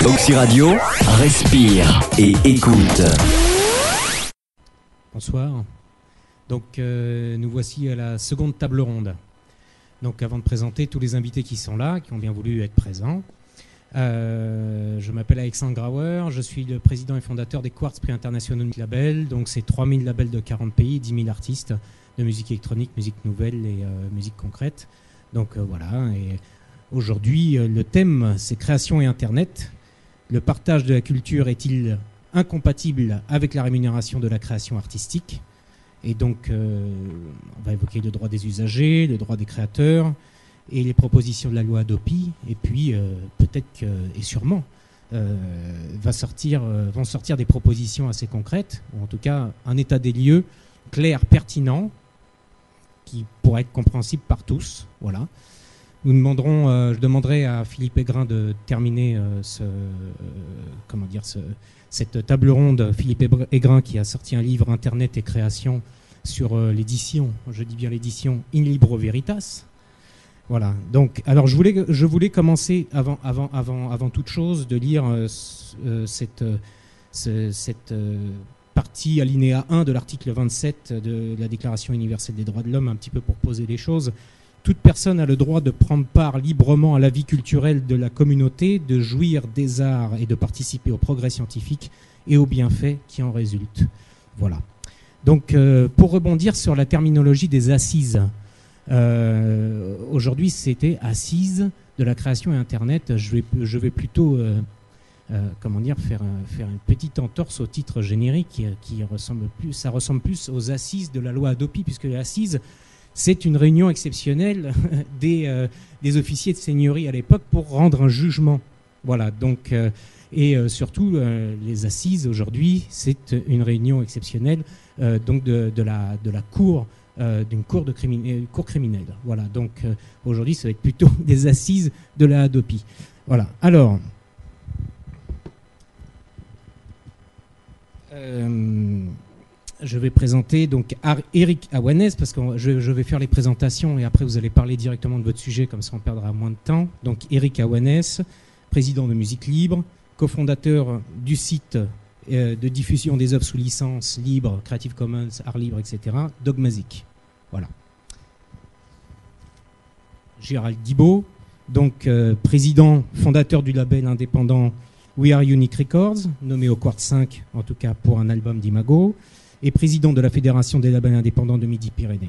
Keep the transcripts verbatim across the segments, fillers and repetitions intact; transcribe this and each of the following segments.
Oxy Radio, respire et écoute. Bonsoir. Donc euh, nous voici à la seconde table ronde. Donc avant de présenter tous les invités qui sont là, qui ont bien voulu être présents, euh, je m'appelle Alexandre Grauer, je suis le président et fondateur des Quartz Prix Internationaux de Label. Donc c'est trois mille labels de quarante pays, dix mille artistes de musique électronique, musique nouvelle et euh, musique concrète. Donc euh, voilà, et aujourd'hui euh, le thème c'est création et Internet. Le partage de la culture est-il incompatible avec la rémunération de la création artistique? Et donc, euh, on va évoquer le droit des usagers, le droit des créateurs et les propositions de la loi Hadopi. Et puis, euh, peut-être que, et sûrement, euh, va sortir, euh, vont sortir des propositions assez concrètes, ou en tout cas un état des lieux clair, pertinent, qui pourrait être compréhensible par tous. Voilà. Nous demanderons, euh, je demanderai à Philippe Aigrin de terminer euh, ce, euh, comment dire, ce, cette table ronde. Philippe Aigrin qui a sorti un livre Internet et création sur euh, l'édition, je dis bien l'édition In Libro Veritas. Voilà. Donc, alors je voulais, je voulais commencer avant, avant, avant, avant toute chose de lire euh, euh, cette, ce, cette euh, partie alinéa un de l'article vingt-sept de la Déclaration universelle des droits de l'homme, un petit peu pour poser les choses. Toute personne a le droit de prendre part librement à la vie culturelle de la communauté, de jouir des arts et de participer au progrès scientifique et aux bienfaits qui en résultent. Voilà. Donc, euh, pour rebondir sur la terminologie des assises, euh, aujourd'hui c'était assises de la création et Internet. Je vais, je vais plutôt, euh, euh, comment dire, faire, faire une petite entorse au titre générique qui, qui ressemble plus, ça ressemble plus aux assises de la loi Hadopi, puisque les assises c'est une réunion exceptionnelle des, euh, des officiers de seigneurie à l'époque pour rendre un jugement. Voilà, donc, euh, et euh, surtout, euh, les assises aujourd'hui, c'est une réunion exceptionnelle euh, donc de, de, la, de la cour, euh, d'une cour, de crimin- cour criminelle. Voilà, donc euh, aujourd'hui, ça va être plutôt des assises de la Hadopi. Voilà, alors. Euh, Je vais présenter donc Eric Awanez, parce que je, je vais faire les présentations et après vous allez parler directement de votre sujet, comme ça on perdra moins de temps. Donc Eric Awanez, président de Musique Libre, cofondateur du site euh, de diffusion des œuvres sous licence libre, Creative Commons, Art Libre, et cetera, Dogmazic. Voilà. Gérald Guibaud, donc euh, président, fondateur du label indépendant We Are Unique Records, nommé au Quartz cinq, en tout cas pour un album d'Imago, et président de la Fédération des labels indépendants de Midi-Pyrénées.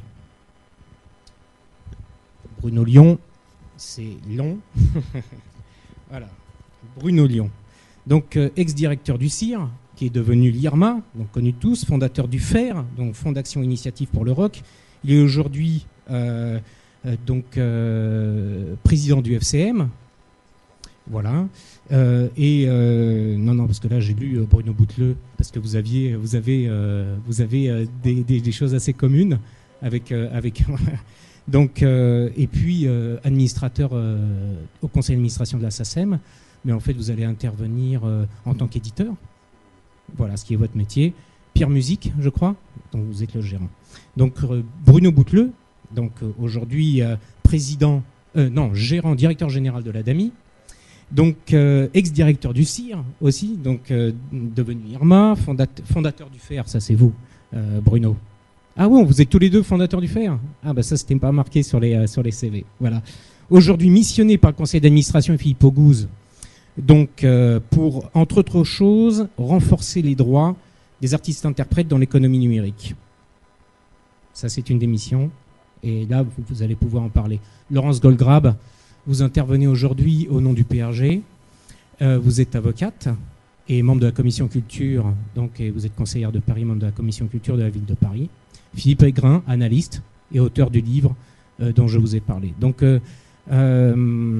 Bruno Lyon, c'est long. Voilà, Bruno Lyon. Donc, euh, ex-directeur du C I R, qui est devenu l'I R M A, donc connu de tous, fondateur du F A I R, donc Fondation Initiative pour le Rock. Il est aujourd'hui euh, euh, donc euh, président du F C M. Voilà. Euh, et euh, non, non, parce que là j'ai lu euh, Bruno Bouteleux, parce que vous aviez, vous avez, euh, vous avez euh, des, des, des choses assez communes avec, euh, avec. Donc, euh, et puis euh, administrateur euh, au conseil d'administration de la SACEM, mais en fait vous allez intervenir euh, en tant qu'éditeur. Voilà, ce qui est votre métier. Pierre Musique, je crois, donc vous êtes le gérant. Donc euh, Bruno Bouteleux, donc euh, aujourd'hui euh, président, euh, non, gérant, directeur général de la D A M I. Donc, euh, ex-directeur du C I R aussi, donc euh, devenu I R M A, fondat- fondateur du F A I R, ça c'est vous, euh, Bruno. Ah oui, vous êtes tous les deux fondateurs du F A I R. Ah bah ça, c'était pas marqué sur les, euh, sur les C V. Voilà. Aujourd'hui missionné par le conseil d'administration Philippe Auguste, donc euh, pour, entre autres choses, renforcer les droits des artistes-interprètes dans l'économie numérique. Ça, c'est une des missions. Et là, vous, vous allez pouvoir en parler. Laurence Goldgrab, vous intervenez aujourd'hui au nom du P R G. Euh, vous êtes avocate et membre de la commission culture, donc, et vous êtes conseillère de Paris, membre de la commission culture de la ville de Paris. Philippe Aigrin, analyste et auteur du livre euh, dont je vous ai parlé. Donc, euh, euh,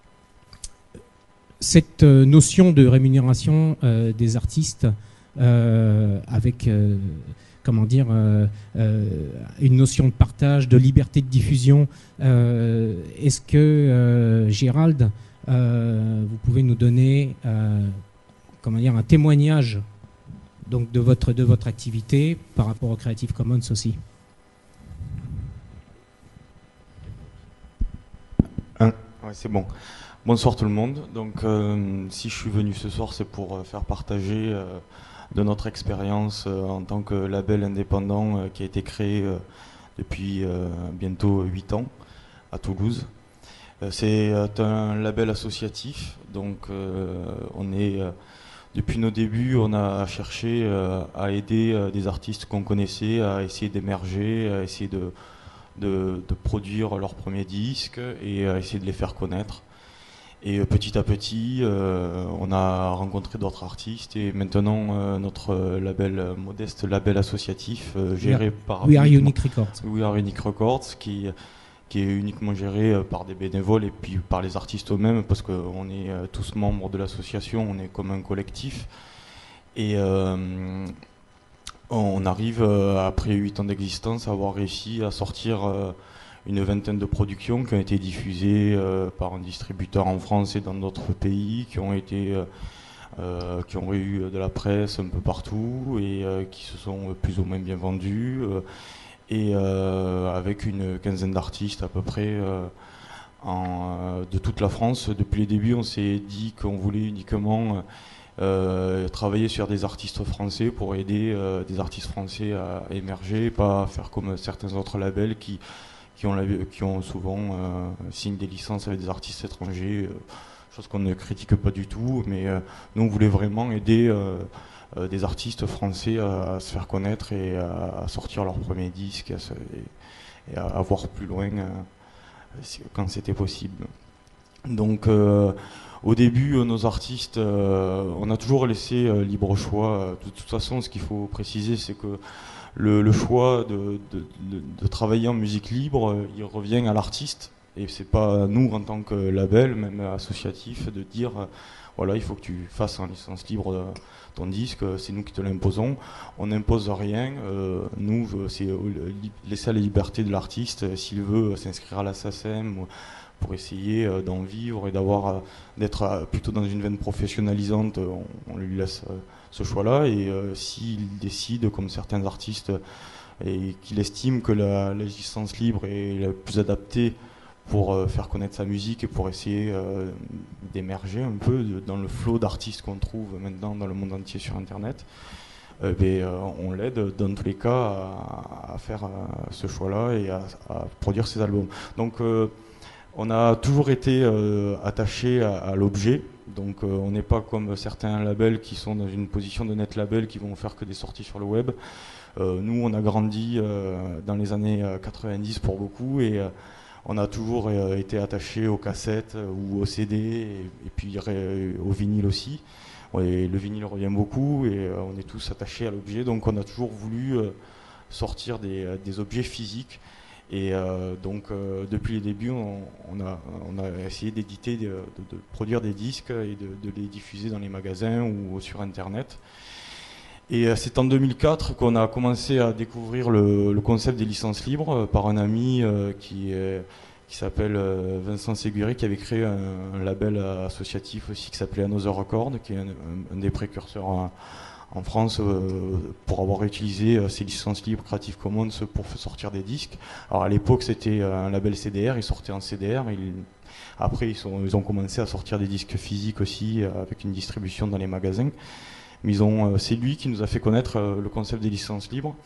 cette notion de rémunération euh, des artistes euh, avec... Euh, comment dire, euh, euh, une notion de partage, de liberté de diffusion. Euh, est-ce que, euh, Gérald, euh, vous pouvez nous donner euh, comment dire, un témoignage donc, de, votre, de votre activité par rapport au Creative Commons aussi? Un, ouais, c'est bon. Bonsoir tout le monde. Donc, euh, si je suis venu ce soir, c'est pour euh, faire partager euh, de notre expérience euh, en tant que label indépendant euh, qui a été créé euh, depuis euh, bientôt huit ans à Toulouse. Euh, c'est euh, un label associatif, donc euh, on est euh, depuis nos débuts, on a cherché euh, à aider euh, des artistes qu'on connaissait à essayer d'émerger, à essayer de, de, de produire leurs premiers disques et à essayer de les faire connaître. Et petit à petit, euh, on a rencontré d'autres artistes et maintenant euh, notre label, euh, modeste label associatif euh, géré We par We Are uniquement- Unique Records. We Are Unique Records, qui, qui est uniquement géré euh, par des bénévoles et puis par les artistes eux-mêmes, parce qu'on est euh, tous membres de l'association, on est comme un collectif. Et euh, on arrive, euh, après huit ans d'existence, à avoir réussi à sortir euh, une vingtaine de productions qui ont été diffusées euh, par un distributeur en France et dans d'autres pays, qui ont été euh, euh, qui ont eu de la presse un peu partout et euh, qui se sont plus ou moins bien vendues, euh, et euh, avec une quinzaine d'artistes à peu près euh, en, euh, de toute la France. Depuis les débuts, on s'est dit qu'on voulait uniquement euh, travailler sur des artistes français pour aider euh, des artistes français à émerger, pas faire comme certains autres labels qui qui ont, la, qui ont souvent euh, signé des licences avec des artistes étrangers, euh, chose qu'on ne critique pas du tout, mais euh, nous on voulait vraiment aider euh, euh, des artistes français à, à se faire connaître et à, à sortir leurs premiers disques à se, et, et à, à voir plus loin euh, quand c'était possible. Donc euh, au début, euh, nos artistes, euh, on a toujours laissé euh, libre choix. De toute façon, ce qu'il faut préciser, c'est que Le, le choix de, de, de, de travailler en musique libre, euh, il revient à l'artiste. Et c'est pas à nous, en tant que label, même associatif, de dire euh, voilà, il faut que tu fasses en licence libre de, ton disque, c'est nous qui te l'imposons. On n'impose rien. Euh, nous, c'est euh, laisser la liberté de l'artiste. S'il veut s'inscrire à la S A C E M pour essayer euh, d'en vivre et d'avoir euh, d'être euh, plutôt dans une veine professionnalisante, on, on lui laisse euh, ce choix-là. Et euh, s'il décide, comme certains artistes, et qu'il estime que la, la licence libre est la plus adaptée pour euh, faire connaître sa musique et pour essayer euh, d'émerger un peu de, dans le flot d'artistes qu'on trouve maintenant dans le monde entier sur Internet, euh, ben, euh, on l'aide dans tous les cas à, à faire euh, ce choix-là et à, à produire ses albums. Donc euh, on a toujours été euh, attaché à, à l'objet. Donc euh, on n'est pas comme certains labels qui sont dans une position de net label qui vont faire que des sorties sur le web. Euh, nous, on a grandi euh, dans les années quatre-vingt-dix pour beaucoup et euh, on a toujours euh, été attaché aux cassettes euh, ou aux C D et, et puis euh, au vinyle aussi. Et le vinyle revient beaucoup et euh, on est tous attachés à l'objet. Donc on a toujours voulu euh, sortir des, des objets physiques. Et euh, donc euh, depuis les débuts, on, on, a, on a essayé d'éditer, de, de, de produire des disques et de, de les diffuser dans les magasins ou sur Internet. Et euh, c'est en deux mille quatre qu'on a commencé à découvrir le, le concept des licences libres euh, par un ami euh, qui, est, qui s'appelle euh, Vincent Séguiré, qui avait créé un, un label associatif aussi qui s'appelait Another Record, qui est un, un, un des précurseurs en, en France euh, pour avoir utilisé euh, ces licences libres Creative Commons pour sortir des disques. Alors à l'époque c'était un label C D R, ils sortaient en C D R. Ils, après ils, sont, ils ont commencé à sortir des disques physiques aussi euh, avec une distribution dans les magasins. Mais ils ont, euh, c'est lui qui nous a fait connaître euh, le concept des licences libres.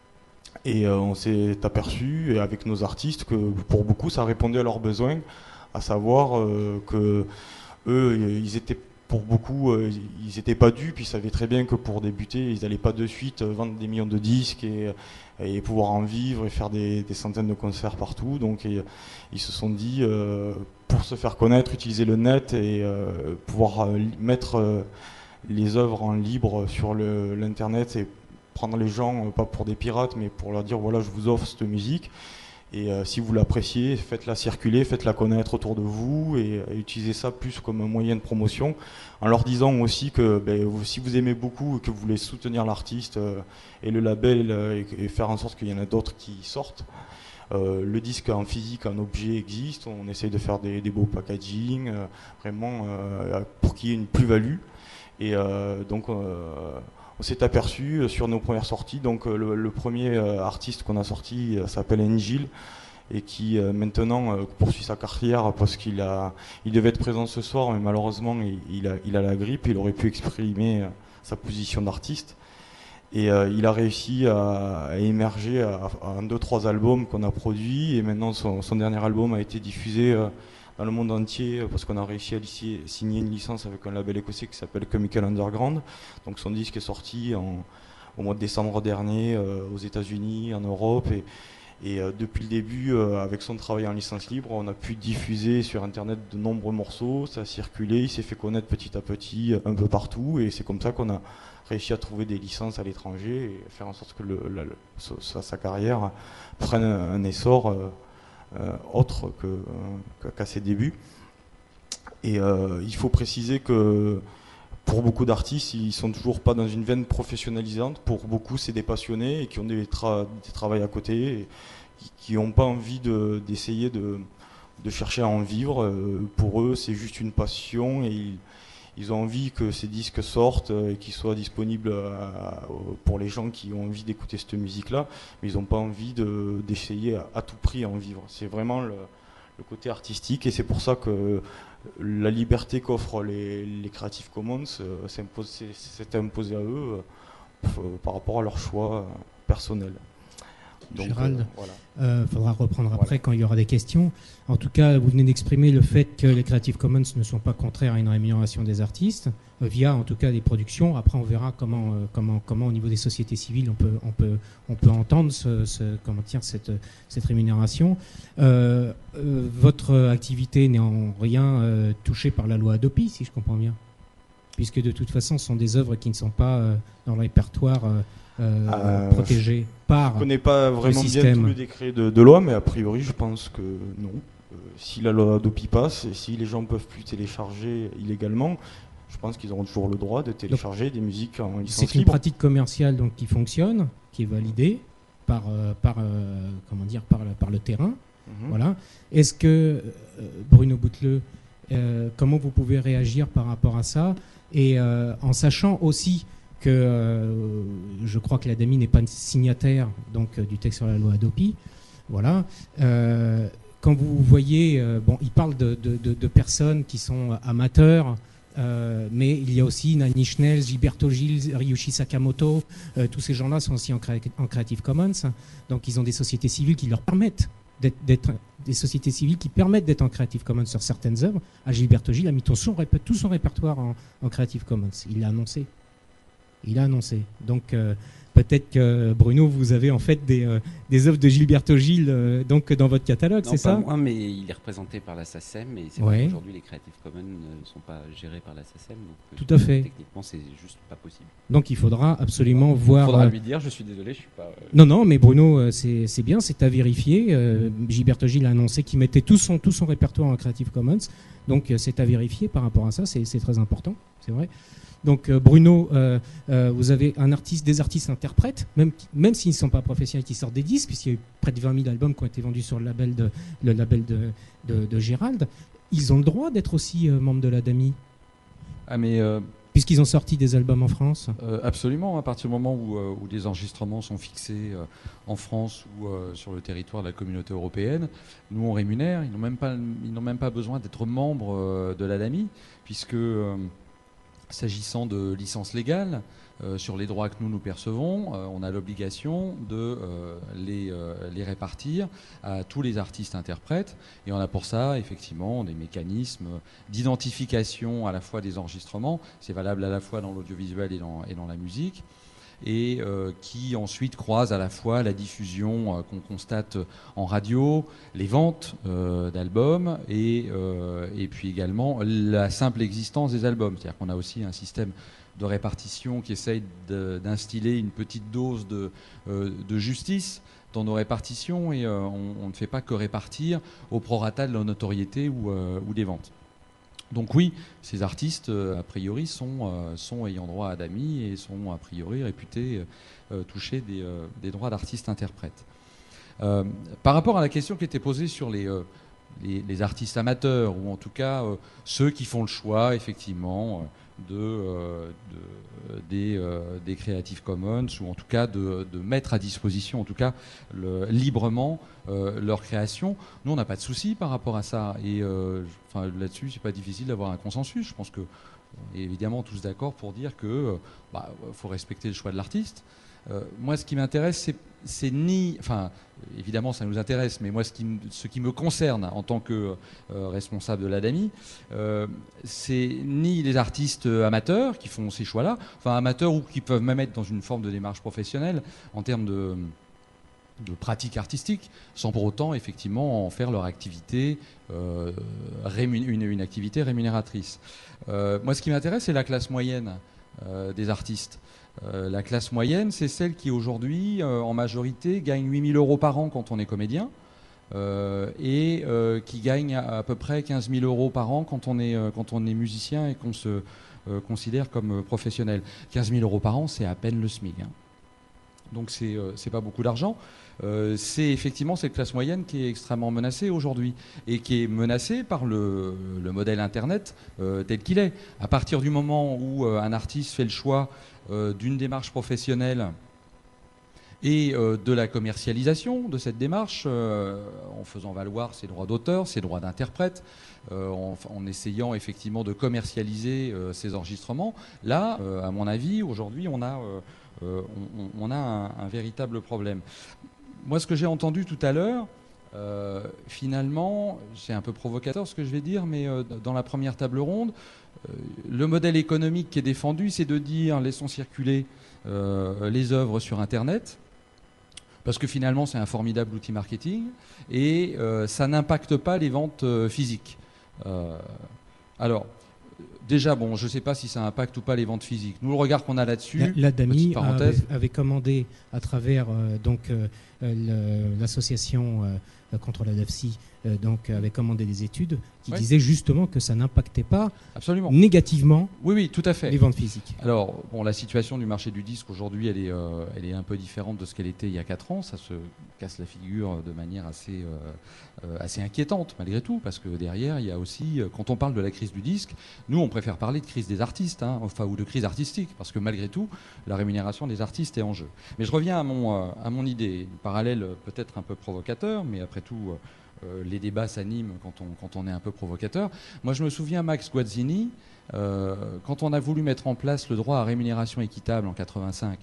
Et euh, on s'est aperçu avec nos artistes que pour beaucoup ça répondait à leurs besoins, à savoir euh, que eux ils étaient pour beaucoup, euh, ils n'étaient pas dupes, ils savaient très bien que pour débuter, ils n'allaient pas de suite vendre des millions de disques et, et pouvoir en vivre et faire des, des centaines de concerts partout. Donc et, ils se sont dit, euh, pour se faire connaître, utiliser le net et euh, pouvoir euh, mettre euh, les œuvres en libre sur le, l'internet et prendre les gens, euh, pas pour des pirates, mais pour leur dire, voilà, je vous offre cette musique. Et euh, si vous l'appréciez, faites-la circuler, faites-la connaître autour de vous et, et utilisez ça plus comme un moyen de promotion, en leur disant aussi que ben, vous, si vous aimez beaucoup et que vous voulez soutenir l'artiste euh, et le label euh, et, et faire en sorte qu'il y en a d'autres qui sortent, euh, le disque en physique, en objet existe, on essaye de faire des, des beaux packaging, euh, vraiment euh, pour qu'il y ait une plus-value. Et euh, donc euh, on s'est aperçu sur nos premières sorties, donc le, le premier artiste qu'on a sorti s'appelle Angel, et qui euh, maintenant euh, poursuit sa carrière parce qu'il a, il devait être présent ce soir, mais malheureusement il, il, a, il a la grippe. Il aurait pu exprimer euh, sa position d'artiste. Et euh, il a réussi à, à émerger à, à un, deux, trois albums qu'on a produits. Et maintenant, son, son dernier album a été diffusé euh, dans le monde entier parce qu'on a réussi à li- signer une licence avec un label écossais qui s'appelle Chemical Underground. Donc son disque est sorti en, au mois de décembre dernier euh, aux États-Unis, en Europe. Et, et euh, depuis le début, euh, avec son travail en licence libre, on a pu diffuser sur Internet de nombreux morceaux. Ça a circulé, il s'est fait connaître petit à petit un peu partout. Et c'est comme ça qu'on a réussi à trouver des licences à l'étranger et faire en sorte que le, la, le, sa, sa carrière prenne un, un essor euh, euh, autre que, euh, qu'à ses débuts. Et euh, il faut préciser que pour beaucoup d'artistes, ils ne sont toujours pas dans une veine professionnalisante. Pour beaucoup, c'est des passionnés et qui ont des, tra- des travails à côté et qui n'ont pas envie de, d'essayer de, de chercher à en vivre. Euh, pour eux, c'est juste une passion et ils, Ils ont envie que ces disques sortent et qu'ils soient disponibles à, pour les gens qui ont envie d'écouter cette musique-là, mais ils n'ont pas envie de, d'essayer à, à tout prix à en vivre. C'est vraiment le, le côté artistique et c'est pour ça que la liberté qu'offrent les, les Creative Commons euh, s'impose, c'est, c'est imposé à eux euh, par rapport à leur choix personnel. Donc, Gérald, il euh, voilà. euh, faudra reprendre après voilà. quand il y aura des questions. En tout cas, vous venez d'exprimer le fait que les Creative Commons ne sont pas contraires à une rémunération des artistes, euh, via en tout cas des productions. Après, on verra comment, euh, comment, comment au niveau des sociétés civiles, on peut, on peut, on peut entendre ce, ce, comment dire, cette, cette rémunération. Euh, euh, votre activité n'est en rien euh, touchée par la loi Hadopi, si je comprends bien, puisque de toute façon, ce sont des œuvres qui ne sont pas euh, dans le répertoire euh, Euh, euh, protégé par. Je ne connais pas vraiment bien tous les décrets de, de loi, mais a priori, je pense que non. Euh, si la loi Hadopi passe et si les gens ne peuvent plus télécharger illégalement, je pense qu'ils auront toujours le droit de télécharger donc, des musiques en licence libre. C'est une pratique commerciale donc, qui fonctionne, qui est validée par, euh, par, euh, comment dire, par, par le terrain. Mm-hmm. Voilà. Est-ce que, euh, Bruno Bouteleux, euh, comment vous pouvez réagir par rapport à ça et euh, en sachant aussi que euh, je crois que l'A D A M I n'est pas signataire donc, euh, du texte sur la loi Hadopi. Voilà. Euh, quand vous voyez, euh, bon, il parle de, de, de, de personnes qui sont amateurs, euh, mais il y a aussi Nani Schnell, Gilberto Gil, Ryuichi Sakamoto, euh, tous ces gens-là sont aussi en, créa- en Creative Commons. Donc ils ont des sociétés civiles qui leur permettent d'être, d'être des sociétés civiles qui permettent d'être en Creative Commons sur certaines œuvres. À Gilberto Gil a mis tout son, tout son répertoire en, en Creative Commons. Il l'a annoncé. Il a annoncé. Donc euh, peut-être que Bruno, vous avez en fait des, euh, des œuvres de Gilberto Gil euh, donc dans votre catalogue, non, c'est ça? Non, pas moi, mais il est représenté par la SACEM et c'est ouais. vrai qu'aujourd'hui les Creative Commons ne sont pas gérés par la SACEM. Donc, tout à fait. Techniquement, c'est juste pas possible. Donc il faudra absolument il voir. Il faudra lui dire. Je suis désolé, je suis pas. Euh... Non, non, mais Bruno, c'est, c'est bien, c'est à vérifier. Euh, Gilberto Gil a annoncé qu'il mettait tout son tout son répertoire en Creative Commons, donc c'est à vérifier par rapport à ça. C'est, c'est très important, c'est vrai. Donc euh, Bruno, euh, euh, vous avez un artiste, des artistes interprètes, même, même s'ils ne sont pas professionnels, qui sortent des disques, puisqu'il y a eu près de vingt mille albums qui ont été vendus sur le label de, le label de, de, de Gérald. Ils ont le droit d'être aussi euh, membres de l'A D A M I. Ah mais euh, puisqu'ils ont sorti des albums en France. euh, Absolument, à partir du moment où, euh, où les enregistrements sont fixés euh, en France ou euh, sur le territoire de la communauté européenne, nous on rémunère. Ils n'ont même pas, ils n'ont même pas besoin d'être membres euh, de l'A D A M I, puisque euh, s'agissant de licences légales, euh, sur les droits que nous nous percevons, euh, on a l'obligation de euh, les, euh, les répartir à tous les artistes interprètes. Et on a pour ça, effectivement, des mécanismes d'identification à la fois des enregistrements, c'est valable à la fois dans l'audiovisuel et dans, et dans la musique, et euh, qui ensuite croisent à la fois la diffusion euh, qu'on constate en radio, les ventes euh, d'albums et, euh, et puis également la simple existence des albums. C'est-à-dire qu'on a aussi un système de répartition qui essaye de, d'instiller une petite dose de, euh, de justice dans nos répartitions et euh, on, on ne fait pas que répartir au prorata de la notoriété ou, euh, ou des ventes. Donc oui, ces artistes, euh, a priori, sont, euh, sont ayant droit à A D A M I et sont a priori réputés euh, toucher des, euh, des droits d'artistes interprètes. Euh, par rapport à la question qui était posée sur les, euh, les, les artistes amateurs, ou en tout cas euh, ceux qui font le choix, effectivement, de, euh, de, des, euh, des Creative Commons, ou en tout cas de, de mettre à disposition, en tout cas le, librement, euh, leur création. Nous, on n'a pas de souci par rapport à ça. Et euh, enfin, là-dessus, c'est pas difficile d'avoir un consensus. Je pense que on est évidemment tous d'accord pour dire que bah, faut respecter le choix de l'artiste. Euh, moi, ce qui m'intéresse, c'est, c'est ni... Enfin, évidemment, ça nous intéresse, mais moi, ce qui, ce qui me concerne en tant que euh, responsable de l'Adami, euh, c'est ni les artistes amateurs qui font ces choix-là, enfin amateurs ou qui peuvent même être dans une forme de démarche professionnelle en termes de, de pratique artistique, sans pour autant, effectivement, en faire leur activité, euh, rémun- une, une activité rémunératrice. Euh, moi, ce qui m'intéresse, c'est la classe moyenne euh, des artistes. Euh, la classe moyenne, c'est celle qui aujourd'hui, euh, en majorité, gagne huit mille euros par an quand on est comédien euh, et euh, qui gagne à, à peu près quinze mille euros par an quand on est, euh, quand on est musicien et qu'on se euh, considère comme euh, professionnel. quinze mille euros par an, c'est à peine le SMIC. Hein. Donc c'est euh, c'est pas beaucoup d'argent. Euh, c'est effectivement cette classe moyenne qui est extrêmement menacée aujourd'hui et qui est menacée par le, le modèle Internet euh, tel qu'il est. À partir du moment où euh, un artiste fait le choix euh, d'une démarche professionnelle et euh, de la commercialisation de cette démarche, euh, en faisant valoir ses droits d'auteur, ses droits d'interprète, euh, en, en essayant effectivement de commercialiser euh, ses enregistrements, là, euh, à mon avis, aujourd'hui, on a, euh, euh, on, on a un, un véritable problème. Moi, ce que j'ai entendu tout à l'heure, euh, finalement, c'est un peu provocateur ce que je vais dire, mais euh, dans la première table ronde, euh, le modèle économique qui est défendu, c'est de dire laissons circuler euh, les œuvres sur Internet, parce que finalement, c'est un formidable outil marketing, et euh, ça n'impacte pas les ventes euh, physiques. Euh, alors, déjà, bon, je ne sais pas si ça impacte ou pas les ventes physiques. Nous, le regard qu'on a là-dessus, l'Adami avait, avait commandé à travers euh, donc euh, le, l'association euh, contre la D A F C, euh, donc avait commandé des études qui ouais. disaient justement que ça n'impactait pas Absolument. négativement oui, oui, tout à fait. les ventes physiques. Alors, bon, la situation du marché du disque aujourd'hui, elle est, euh, elle est un peu différente de ce qu'elle était il y a quatre ans. Ça se casse la figure de manière assez, euh, euh, assez inquiétante, malgré tout, parce que derrière, il y a aussi, quand on parle de la crise du disque, nous, on préfère parler de crise des artistes, hein, enfin, ou de crise artistique, parce que malgré tout, la rémunération des artistes est en jeu. Mais je reviens à mon, euh, à mon idée, un parallèle peut-être un peu provocateur, mais après tout, euh, les débats s'animent quand on, quand on est un peu provocateur. Moi, je me souviens, Max Guazzini, euh, quand on a voulu mettre en place le droit à rémunération équitable en quatre-vingt-cinq,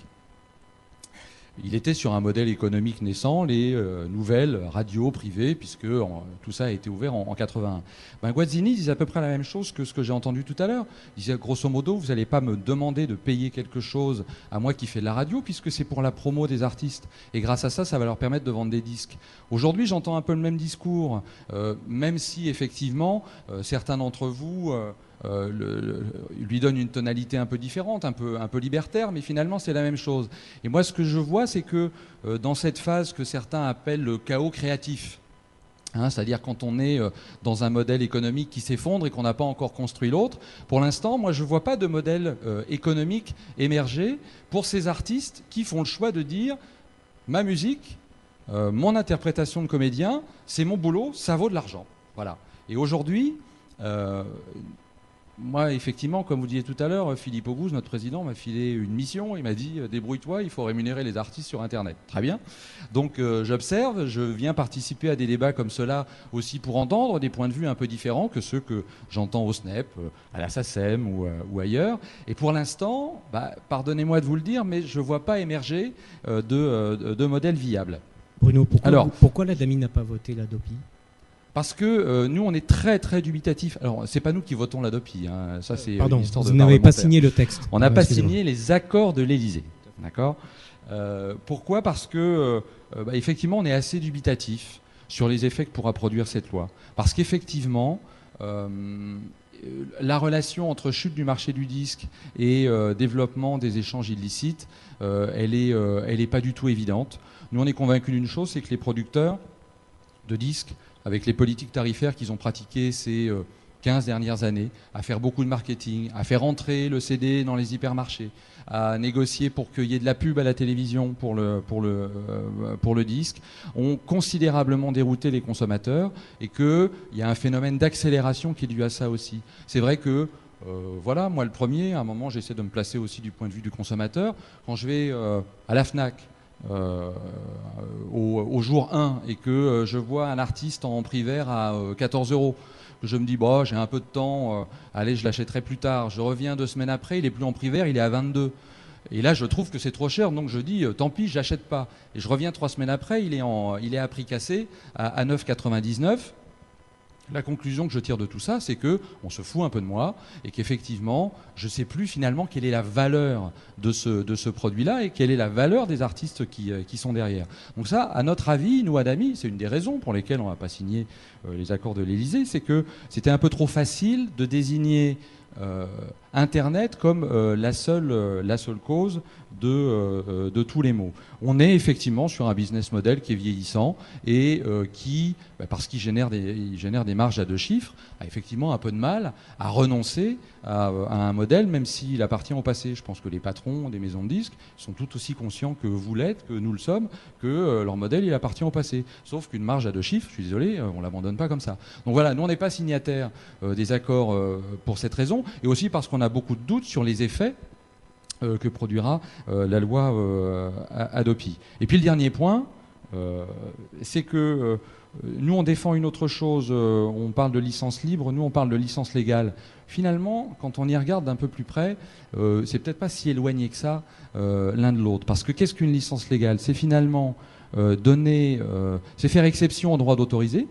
il était sur un modèle économique naissant, les euh, nouvelles radios privées, puisque en, tout ça a été ouvert en, en quatre-vingt-un. Ben, Guazzini disait à peu près la même chose que ce que j'ai entendu tout à l'heure. Il disait grosso modo, vous n'allez pas me demander de payer quelque chose à moi qui fais de la radio, puisque c'est pour la promo des artistes. Et grâce à ça, ça va leur permettre de vendre des disques. Aujourd'hui, j'entends un peu le même discours, euh, même si effectivement, euh, certains d'entre vous... Euh, Euh, le, le, lui donne une tonalité un peu différente, un peu, un peu libertaire, mais finalement c'est la même chose. Et moi ce que je vois, c'est que euh, dans cette phase que certains appellent le chaos créatif, hein, c'est-à-dire quand on est euh, dans un modèle économique qui s'effondre et qu'on n'a pas encore construit l'autre, pour l'instant, moi je ne vois pas de modèle euh, économique émerger pour ces artistes qui font le choix de dire ma musique, euh, mon interprétation de comédien, c'est mon boulot, ça vaut de l'argent. Voilà. Et aujourd'hui, euh, moi, effectivement, comme vous disiez tout à l'heure, Philippe Auguste, notre président, m'a filé une mission. Il m'a dit « Débrouille-toi, il faut rémunérer les artistes sur Internet. » Très bien. Donc, euh, j'observe, je viens participer à des débats comme cela aussi pour entendre des points de vue un peu différents que ceux que j'entends au S N E P, à la SACEM ou, euh, ou ailleurs. Et pour l'instant, bah, pardonnez-moi de vous le dire, mais je ne vois pas émerger euh, de, euh, de modèle viable. Bruno, pourquoi, Alors, pourquoi l'Adami n'a pas voté l'Adopi ? Parce que euh, nous, on est très très dubitatifs. Alors, c'est pas nous qui votons l'Adopi. Hein. Ça, c'est Pardon, une histoire vous de n'avez pas parlementaire. signé le texte. On n'a euh, pas excusez-moi. signé les accords de l'Élysée. D'accord. Euh, pourquoi ? Parce que, euh, bah, effectivement, on est assez dubitatif sur les effets que pourra produire cette loi. Parce qu'effectivement, euh, la relation entre chute du marché du disque et euh, développement des échanges illicites, euh, elle est, euh, elle est pas du tout évidente. Nous, on est convaincus d'une chose, c'est que les producteurs de disques, avec les politiques tarifaires qu'ils ont pratiquées ces euh, quinze dernières années à faire beaucoup de marketing, à faire entrer le C D dans les hypermarchés, à négocier pour qu'il y ait de la pub à la télévision pour le, pour le, euh, pour le disque, ont considérablement dérouté les consommateurs et qu'il y a un phénomène d'accélération qui est dû à ça aussi. C'est vrai que Euh, voilà, moi le premier, à un moment j'essaie de me placer aussi du point de vue du consommateur. Quand je vais euh, à la FNAC euh, au, au jour un et que euh, je vois un artiste en prix vert à euh, quatorze euros, je me dis, bon, j'ai un peu de temps, euh, allez, je l'achèterai plus tard. Je reviens deux semaines après, il est plus en prix vert, il est à vingt-deux. Et là, je trouve que c'est trop cher, donc je dis, euh, tant pis, j'achète pas. Et je reviens trois semaines après, il est, en, il est à prix cassé, à, à neuf quatre-vingt-dix-neuf. La conclusion que je tire de tout ça, c'est que on se fout un peu de moi et qu'effectivement, je ne sais plus finalement quelle est la valeur de ce, de ce produit-là et quelle est la valeur des artistes qui, qui sont derrière. Donc ça, à notre avis, nous, Adami, c'est une des raisons pour lesquelles on n'a pas signé euh, les accords de l'Élysée, c'est que c'était un peu trop facile de désigner euh, Internet comme euh, la, seule, euh, la seule cause de, euh, de tous les maux. On est effectivement sur un business model qui est vieillissant et euh, qui, bah, parce qu'il génère des, il génère des marges à deux chiffres, a effectivement un peu de mal à renoncer à, à un modèle, même s'il appartient au passé. Je pense que les patrons des maisons de disques sont tout aussi conscients que vous l'êtes, que nous le sommes, que euh, leur modèle, il appartient au passé. Sauf qu'une marge à deux chiffres, je suis désolé, euh, on ne l'abandonne pas comme ça. Donc voilà, nous on n'est pas signataires euh, des accords euh, pour cette raison, et aussi parce qu'on a beaucoup de doutes sur les effets euh, que produira euh, la loi euh, Hadopi. Et puis le dernier point, euh, c'est que euh, nous on défend une autre chose, euh, on parle de licence libre, nous on parle de licence légale. Finalement, quand on y regarde d'un peu plus près, euh, c'est peut-être pas si éloigné que ça euh, l'un de l'autre. Parce que qu'est-ce qu'une licence légale? C'est finalement euh, donner, euh, c'est faire exception au droit d'autoriser,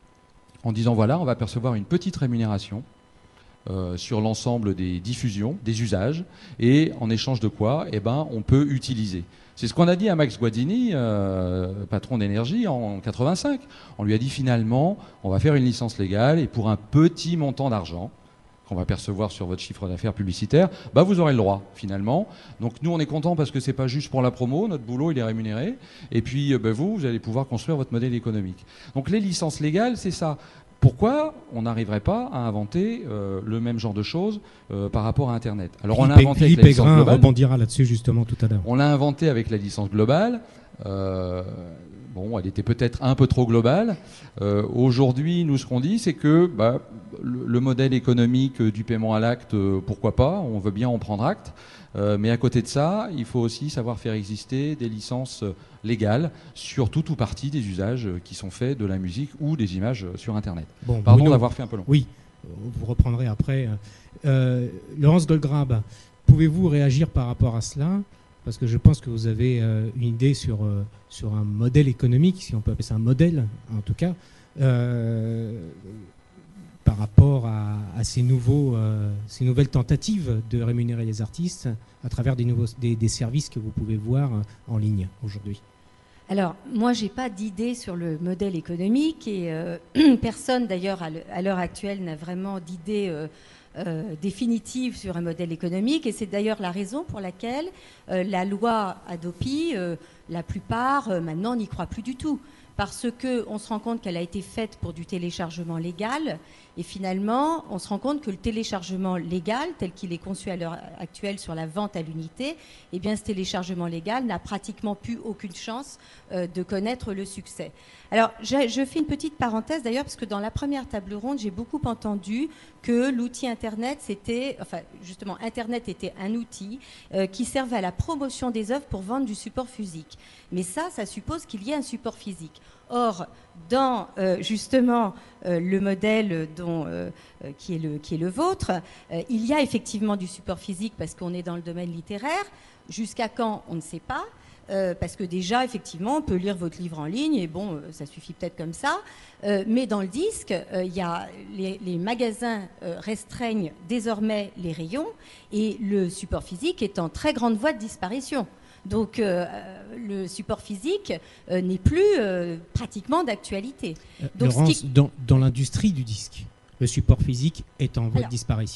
en disant voilà, on va percevoir une petite rémunération Euh, sur l'ensemble des diffusions, des usages, et en échange de quoi, eh ben, on peut utiliser. C'est ce qu'on a dit à Max Guazzini, euh, patron d'Énergie, en quatre-vingt-cinq. On lui a dit finalement, on va faire une licence légale, et pour un petit montant d'argent qu'on va percevoir sur votre chiffre d'affaires publicitaire, bah vous aurez le droit, finalement. Donc nous, on est content parce que c'est pas juste pour la promo, notre boulot, il est rémunéré, et puis bah, vous, vous allez pouvoir construire votre modèle économique. Donc les licences légales, c'est ça. Pourquoi on n'arriverait pas à inventer euh, le même genre de choses euh, par rapport à Internet? Alors on l'a inventé avec la licence globale. Rebondira là-dessus justement tout à l'heure. On l'a inventé avec la licence globale. Euh, bon, elle était peut-être un peu trop globale. Euh, Aujourd'hui, nous, ce qu'on dit, c'est que bah, le, le modèle économique du paiement à l'acte, euh, pourquoi pas? On veut bien en prendre acte. Euh, mais à côté de ça, il faut aussi savoir faire exister des licences légales sur tout ou partie des usages qui sont faits de la musique ou des images sur Internet. Bon, Pardon Bruno, d'avoir fait un peu long. Oui, vous reprendrez après. Euh, Laurence Goldgrab, pouvez-vous réagir par rapport à cela? Parce que je pense que vous avez euh, une idée sur, euh, sur un modèle économique, si on peut appeler ça un modèle, en tout cas, euh, par rapport à, à ces, nouveaux, euh, ces nouvelles tentatives de rémunérer les artistes à travers des, nouveaux, des, des services que vous pouvez voir en ligne aujourd'hui. Alors, moi, je n'ai pas d'idée sur le modèle économique et euh, personne, d'ailleurs, à l'heure actuelle, n'a vraiment d'idée euh, euh, définitive sur un modèle économique. Et c'est d'ailleurs la raison pour laquelle euh, la loi Hadopi, euh, la plupart, euh, maintenant, n'y croient plus du tout. Parce qu'on se rend compte qu'elle a été faite pour du téléchargement légal. Et finalement, on se rend compte que le téléchargement légal, tel qu'il est conçu à l'heure actuelle sur la vente à l'unité, eh bien, ce téléchargement légal n'a pratiquement plus aucune chance euh, de connaître le succès. Alors, je, je fais une petite parenthèse d'ailleurs, parce que dans la première table ronde, j'ai beaucoup entendu que l'outil Internet, c'était, enfin, justement, Internet était un outil euh, qui servait à la promotion des œuvres pour vendre du support physique. Mais ça, ça suppose qu'il y ait un support physique. Or, dans euh, justement euh, le modèle dont, euh, qui, est le, qui est le vôtre, euh, il y a effectivement du support physique parce qu'on est dans le domaine littéraire. Jusqu'à quand, on ne sait pas. Euh, parce que déjà, effectivement, on peut lire votre livre en ligne et bon, euh, ça suffit peut-être comme ça. Euh, mais dans le disque, euh, y a les, les magasins euh, restreignent désormais les rayons et le support physique est en très grande voie de disparition. Donc euh, le support physique euh, n'est plus euh, pratiquement d'actualité. Euh, Laurence, qui... dans, dans l'industrie du disque, le support physique est en voie Alors, de disparition.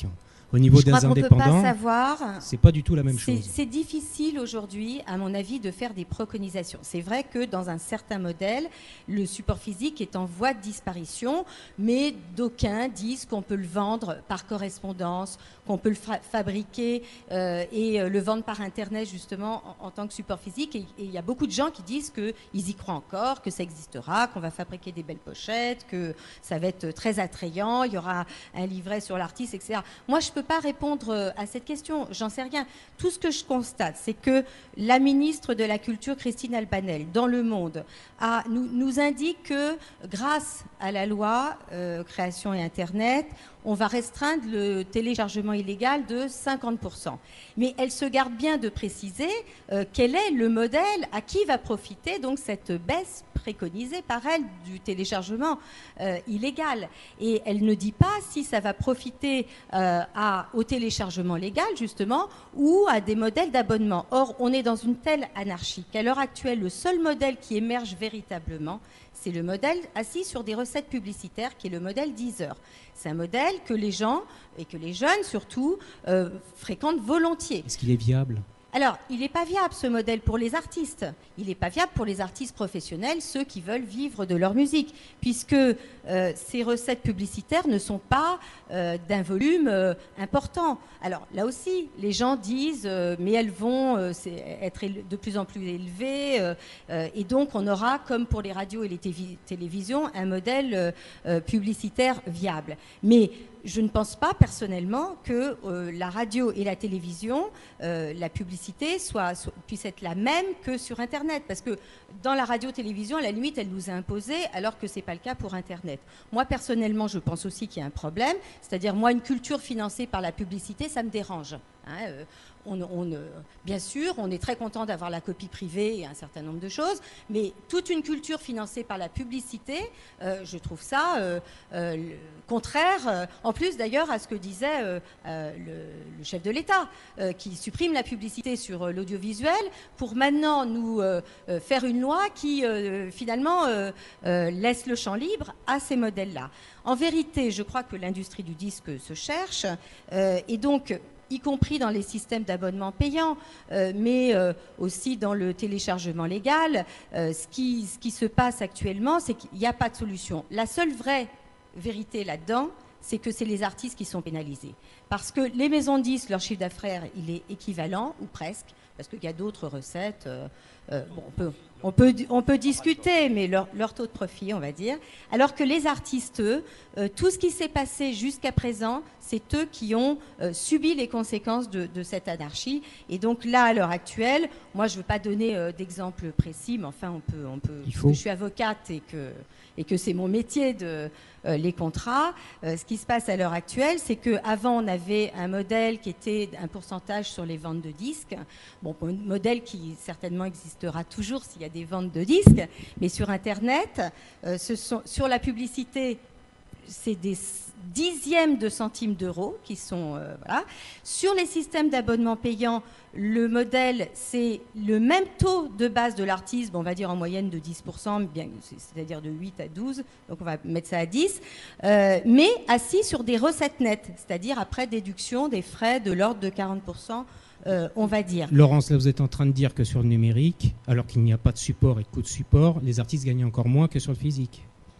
Au niveau Je des crois qu'on peut indépendants, pas savoir. c'est pas du tout la même C'est- chose. C'est difficile aujourd'hui, à mon avis, de faire des préconisations. C'est vrai que dans un certain modèle, le support physique est en voie de disparition, mais d'aucuns disent qu'on peut le vendre par correspondance, qu'on peut le fa- fabriquer euh, et euh, le vendre par Internet, justement, en, en tant que support physique. Et il y a beaucoup de gens qui disent qu'ils y croient encore, que ça existera, qu'on va fabriquer des belles pochettes, que ça va être très attrayant, il y aura un livret sur l'artiste, et cetera. Moi, je ne peux pas répondre euh, à cette question, j'en sais rien. Tout ce que je constate, c'est que la ministre de la Culture, Christine Albanel, dans Le Monde, a, nous, nous indique que grâce à la loi euh, création et Internet, on va restreindre le téléchargement illégal de cinquante pour cent. Mais elle se garde bien de préciser euh, quel est le modèle, à qui va profiter donc cette baisse préconisée par elle du téléchargement euh, illégal. Et elle ne dit pas si ça va profiter euh, à, au téléchargement légal, justement, ou à des modèles d'abonnement. Or, on est dans une telle anarchie qu'à l'heure actuelle, le seul modèle qui émerge véritablement, c'est le modèle assis sur des recettes publicitaires, qui est le modèle Deezer. C'est un modèle que les gens, et que les jeunes surtout, euh, fréquentent volontiers. Est-ce qu'il est viable ? Alors, il n'est pas viable ce modèle pour les artistes. Il n'est pas viable pour les artistes professionnels, ceux qui veulent vivre de leur musique, puisque euh, ces recettes publicitaires ne sont pas euh, d'un volume euh, important. Alors là aussi, les gens disent, euh, mais elles vont euh, c'est- être éle- de plus en plus élevées, euh, euh, et donc on aura, comme pour les radios et les tévi- télévisions, un modèle euh, euh, publicitaire viable. Mais je ne pense pas personnellement que euh, la radio et la télévision, euh, la publicité soit, soit- puisse être la même que sur Internet. Parce que dans la radio-télévision, à la limite, elle nous a imposé, alors que ce n'est pas le cas pour Internet. Moi, personnellement, je pense aussi qu'il y a un problème. C'est-à-dire, moi, une culture financée par la publicité, ça me dérange. Hein, euh, on, on, euh, bien sûr, on est très content d'avoir la copie privée et un certain nombre de choses, mais toute une culture financée par la publicité, euh, je trouve ça euh, euh, le- contraire, euh, en plus d'ailleurs à ce que disait euh, euh, le, le chef de l'État, euh, qui supprime la publicité sur euh, l'audiovisuel pour maintenant nous euh, euh, faire une loi qui euh, finalement euh, euh, laisse le champ libre à ces modèles-là. En vérité, je crois que l'industrie du disque se cherche, euh, et donc y compris dans les systèmes d'abonnement payants, euh, mais euh, aussi dans le téléchargement légal. Euh, ce, qui, ce qui se passe actuellement, c'est qu'il n'y a pas de solution. La seule vraie vérité là-dedans, c'est que c'est les artistes qui sont pénalisés. Parce que les maisons de disques, leur chiffre d'affaires, il est équivalent, ou presque, parce qu'il y a d'autres recettes. Euh, euh, bon, on peut, on peut, on peut discuter, mais leur, leur taux de profit, on va dire. Alors que les artistes, eux, euh, tout ce qui s'est passé jusqu'à présent, c'est eux qui ont euh, subi les conséquences de, de cette anarchie. Et donc là, à l'heure actuelle, moi, je ne veux pas donner euh, d'exemple précis, mais enfin, on peut, on peut. Il parce faut. que je suis avocate et que et que c'est mon métier de euh, les contrats. Euh, ce qui se passe à l'heure actuelle, c'est qu'avant, on avait un modèle qui était un pourcentage sur les ventes de disques. Bon, un modèle qui certainement existera toujours s'il y a des ventes de disques, mais sur Internet, euh, ce sont, sur la publicité, c'est des dixièmes de centimes d'euros qui sont... Euh, voilà. Sur les systèmes d'abonnement payant, le modèle, c'est le même taux de base de l'artiste, bon, on va dire en moyenne de dix pour cent, bien, c'est-à-dire de huit à douze, donc on va mettre ça à dix, euh, mais assis sur des recettes nettes, c'est-à-dire après déduction des frais de l'ordre de quarante pour cent, euh, on va dire. Laurence, là vous êtes en train de dire que sur le numérique, alors qu'il n'y a pas de support et de coût de support, les artistes gagnent encore moins que sur le physique.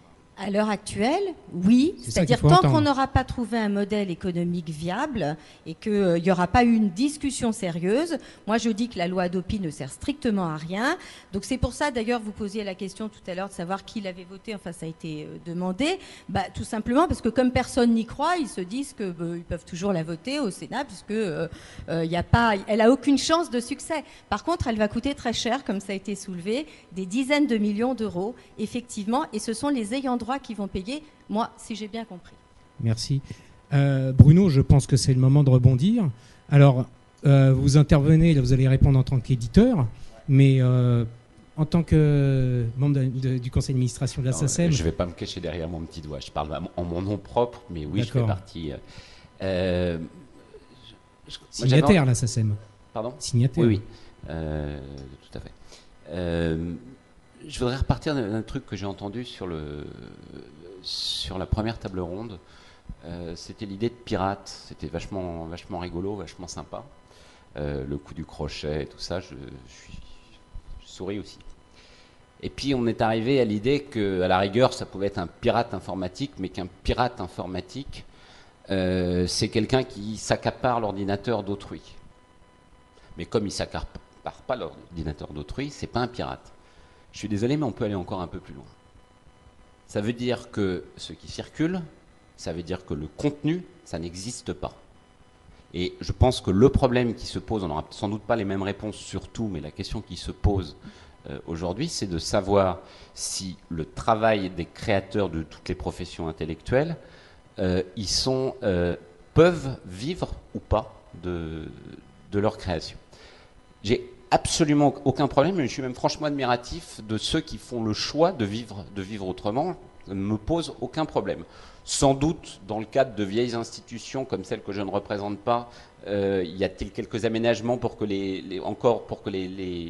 À l'heure actuelle, oui. C'est ça C'est-à-dire qu'il faut tant entendre. qu'on n'aura pas trouvé un modèle économique viable et qu'il n'y aura pas eu une discussion sérieuse, moi je dis que la loi Hadopi ne sert strictement à rien. Donc c'est pour ça d'ailleurs vous posiez la question tout à l'heure de savoir qui l'avait voté, enfin ça a été euh, demandé. Bah, tout simplement parce que comme personne n'y croit, ils se disent qu'ils bah, peuvent toujours la voter au Sénat puisque euh, euh, y a pas, elle n'a aucune chance de succès. Par contre, elle va coûter très cher, comme ça a été soulevé, des dizaines de millions d'euros, effectivement, et ce sont les ayants droit qui vont payer, moi, si j'ai bien compris. Merci. Euh, Bruno, je pense que c'est le moment de rebondir. Alors, euh, vous intervenez, là, vous allez répondre en tant qu'éditeur, mais euh, en tant que membre de, de, du conseil d'administration de la Non, SACEM. Je ne vais pas me cacher derrière mon petit doigt. Je parle en mon nom propre, mais oui, je fais D'accord. partie. Euh, je- je- Signataire, j'avais- la SACEM. Pardon Signataire. Oui, oui. Euh, tout à fait. Euh, je voudrais repartir d'un d'un truc que j'ai entendu sur, le, sur la première table ronde Euh, c'était l'idée de pirate. C'était vachement, vachement rigolo, vachement sympa. Euh, le coup du crochet et tout ça, je, je, suis, je souris aussi. Et puis on est arrivé à l'idée qu'à la rigueur, ça pouvait être un pirate informatique, mais qu'un pirate informatique, euh, c'est quelqu'un qui s'accapare l'ordinateur d'autrui. Mais comme il ne s'accapare pas l'ordinateur d'autrui, c'est pas un pirate. Je suis désolé, mais on peut aller encore un peu plus loin. Ça veut dire que ce qui circule, ça veut dire que le contenu, ça n'existe pas. Et je pense que le problème qui se pose, on n'aura sans doute pas les mêmes réponses sur tout, mais la question qui se pose euh, aujourd'hui, c'est de savoir si le travail des créateurs de toutes les professions intellectuelles, euh, ils sont, euh, peuvent vivre ou pas de, de leur création. J'ai absolument aucun problème, mais je suis même franchement admiratif de ceux qui font le choix de vivre, de vivre autrement. Ça ne me pose aucun problème. Sans doute, dans le cadre de vieilles institutions comme celles que je ne représente pas, euh, y a-t-il quelques aménagements pour que les, les encore pour que les, les,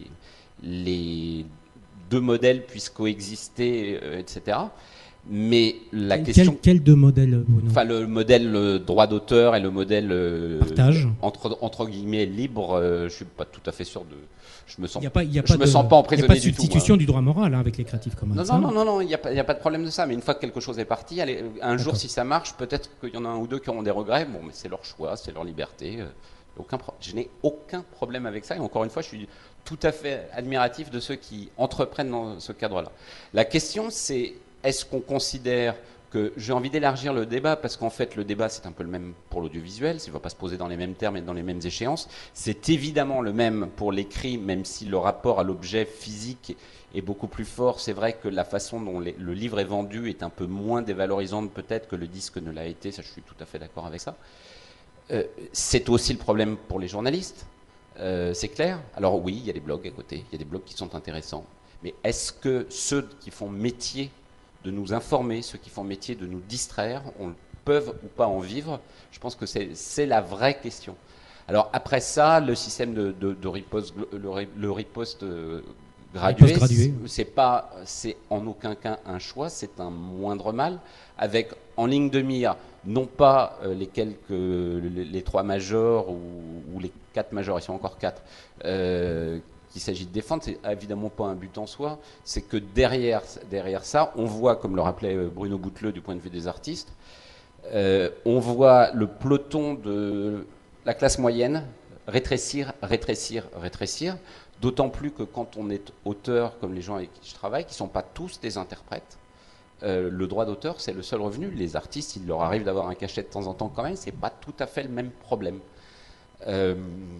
les deux modèles puissent coexister, euh, et cetera. Mais la quel, question, quel, quel deux modèles, Bruno? Enfin, le modèle euh, droit d'auteur et le modèle euh, partage entre entre guillemets libre. Euh, je suis pas tout à fait sûr de. Je me sens. Y a pas, y a je pas me de, sens pas emprisonné du tout. Il n'y a pas de du tout. substitution moi. du droit moral hein, avec les Creative Commons. Non, non, non, non, non. Il n'y a pas, il y a pas de problème de ça. Mais une fois que quelque chose est parti, allez, un jour, si ça marche, peut-être qu'il y en a un ou deux qui auront des regrets. Bon, mais c'est leur choix, c'est leur liberté. Euh, aucun pro... Je n'ai aucun problème avec ça. Et encore une fois, je suis tout à fait admiratif de ceux qui entreprennent dans ce cadre-là. La question, c'est est-ce qu'on considère que j'ai envie d'élargir le débat parce qu'en fait le débat c'est un peu le même pour l'audiovisuel, il ne va pas se poser dans les mêmes termes et dans les mêmes échéances. C'est évidemment le même pour l'écrit, même si le rapport à l'objet physique est beaucoup plus fort. C'est vrai que la façon dont les, le livre est vendu est un peu moins dévalorisante peut-être que le disque ne l'a été, ça je suis tout à fait d'accord avec ça. Euh, c'est aussi le problème pour les journalistes, euh, c'est clair. Alors oui, il y a des blogs à côté, il y a des blogs qui sont intéressants, mais est-ce que ceux qui font métier de nous informer, ceux qui font métier de nous distraire, on peuvent ou pas en vivre? Je pense que c'est la vraie question. Alors après ça, le système de, de, de riposte, le, le riposte gradué, c'est pas, c'est en aucun cas un choix, c'est un moindre mal, avec en ligne de mire non pas euh, les quelques, les, les trois majors ou, ou les quatre majors, ils sont encore quatre. Euh, qu'il s'agit de défendre, c'est évidemment pas un but en soi, c'est que derrière, derrière ça, on voit, comme le rappelait Bruno Bouteleux du point de vue des artistes, euh, on voit le peloton de la classe moyenne rétrécir, rétrécir, rétrécir, d'autant plus que quand on est auteur, comme les gens avec qui je travaille, qui ne sont pas tous des interprètes, euh, le droit d'auteur, c'est le seul revenu. Les artistes, il leur arrive d'avoir un cachet de temps en temps quand même, c'est pas tout à fait le même problème. Euh,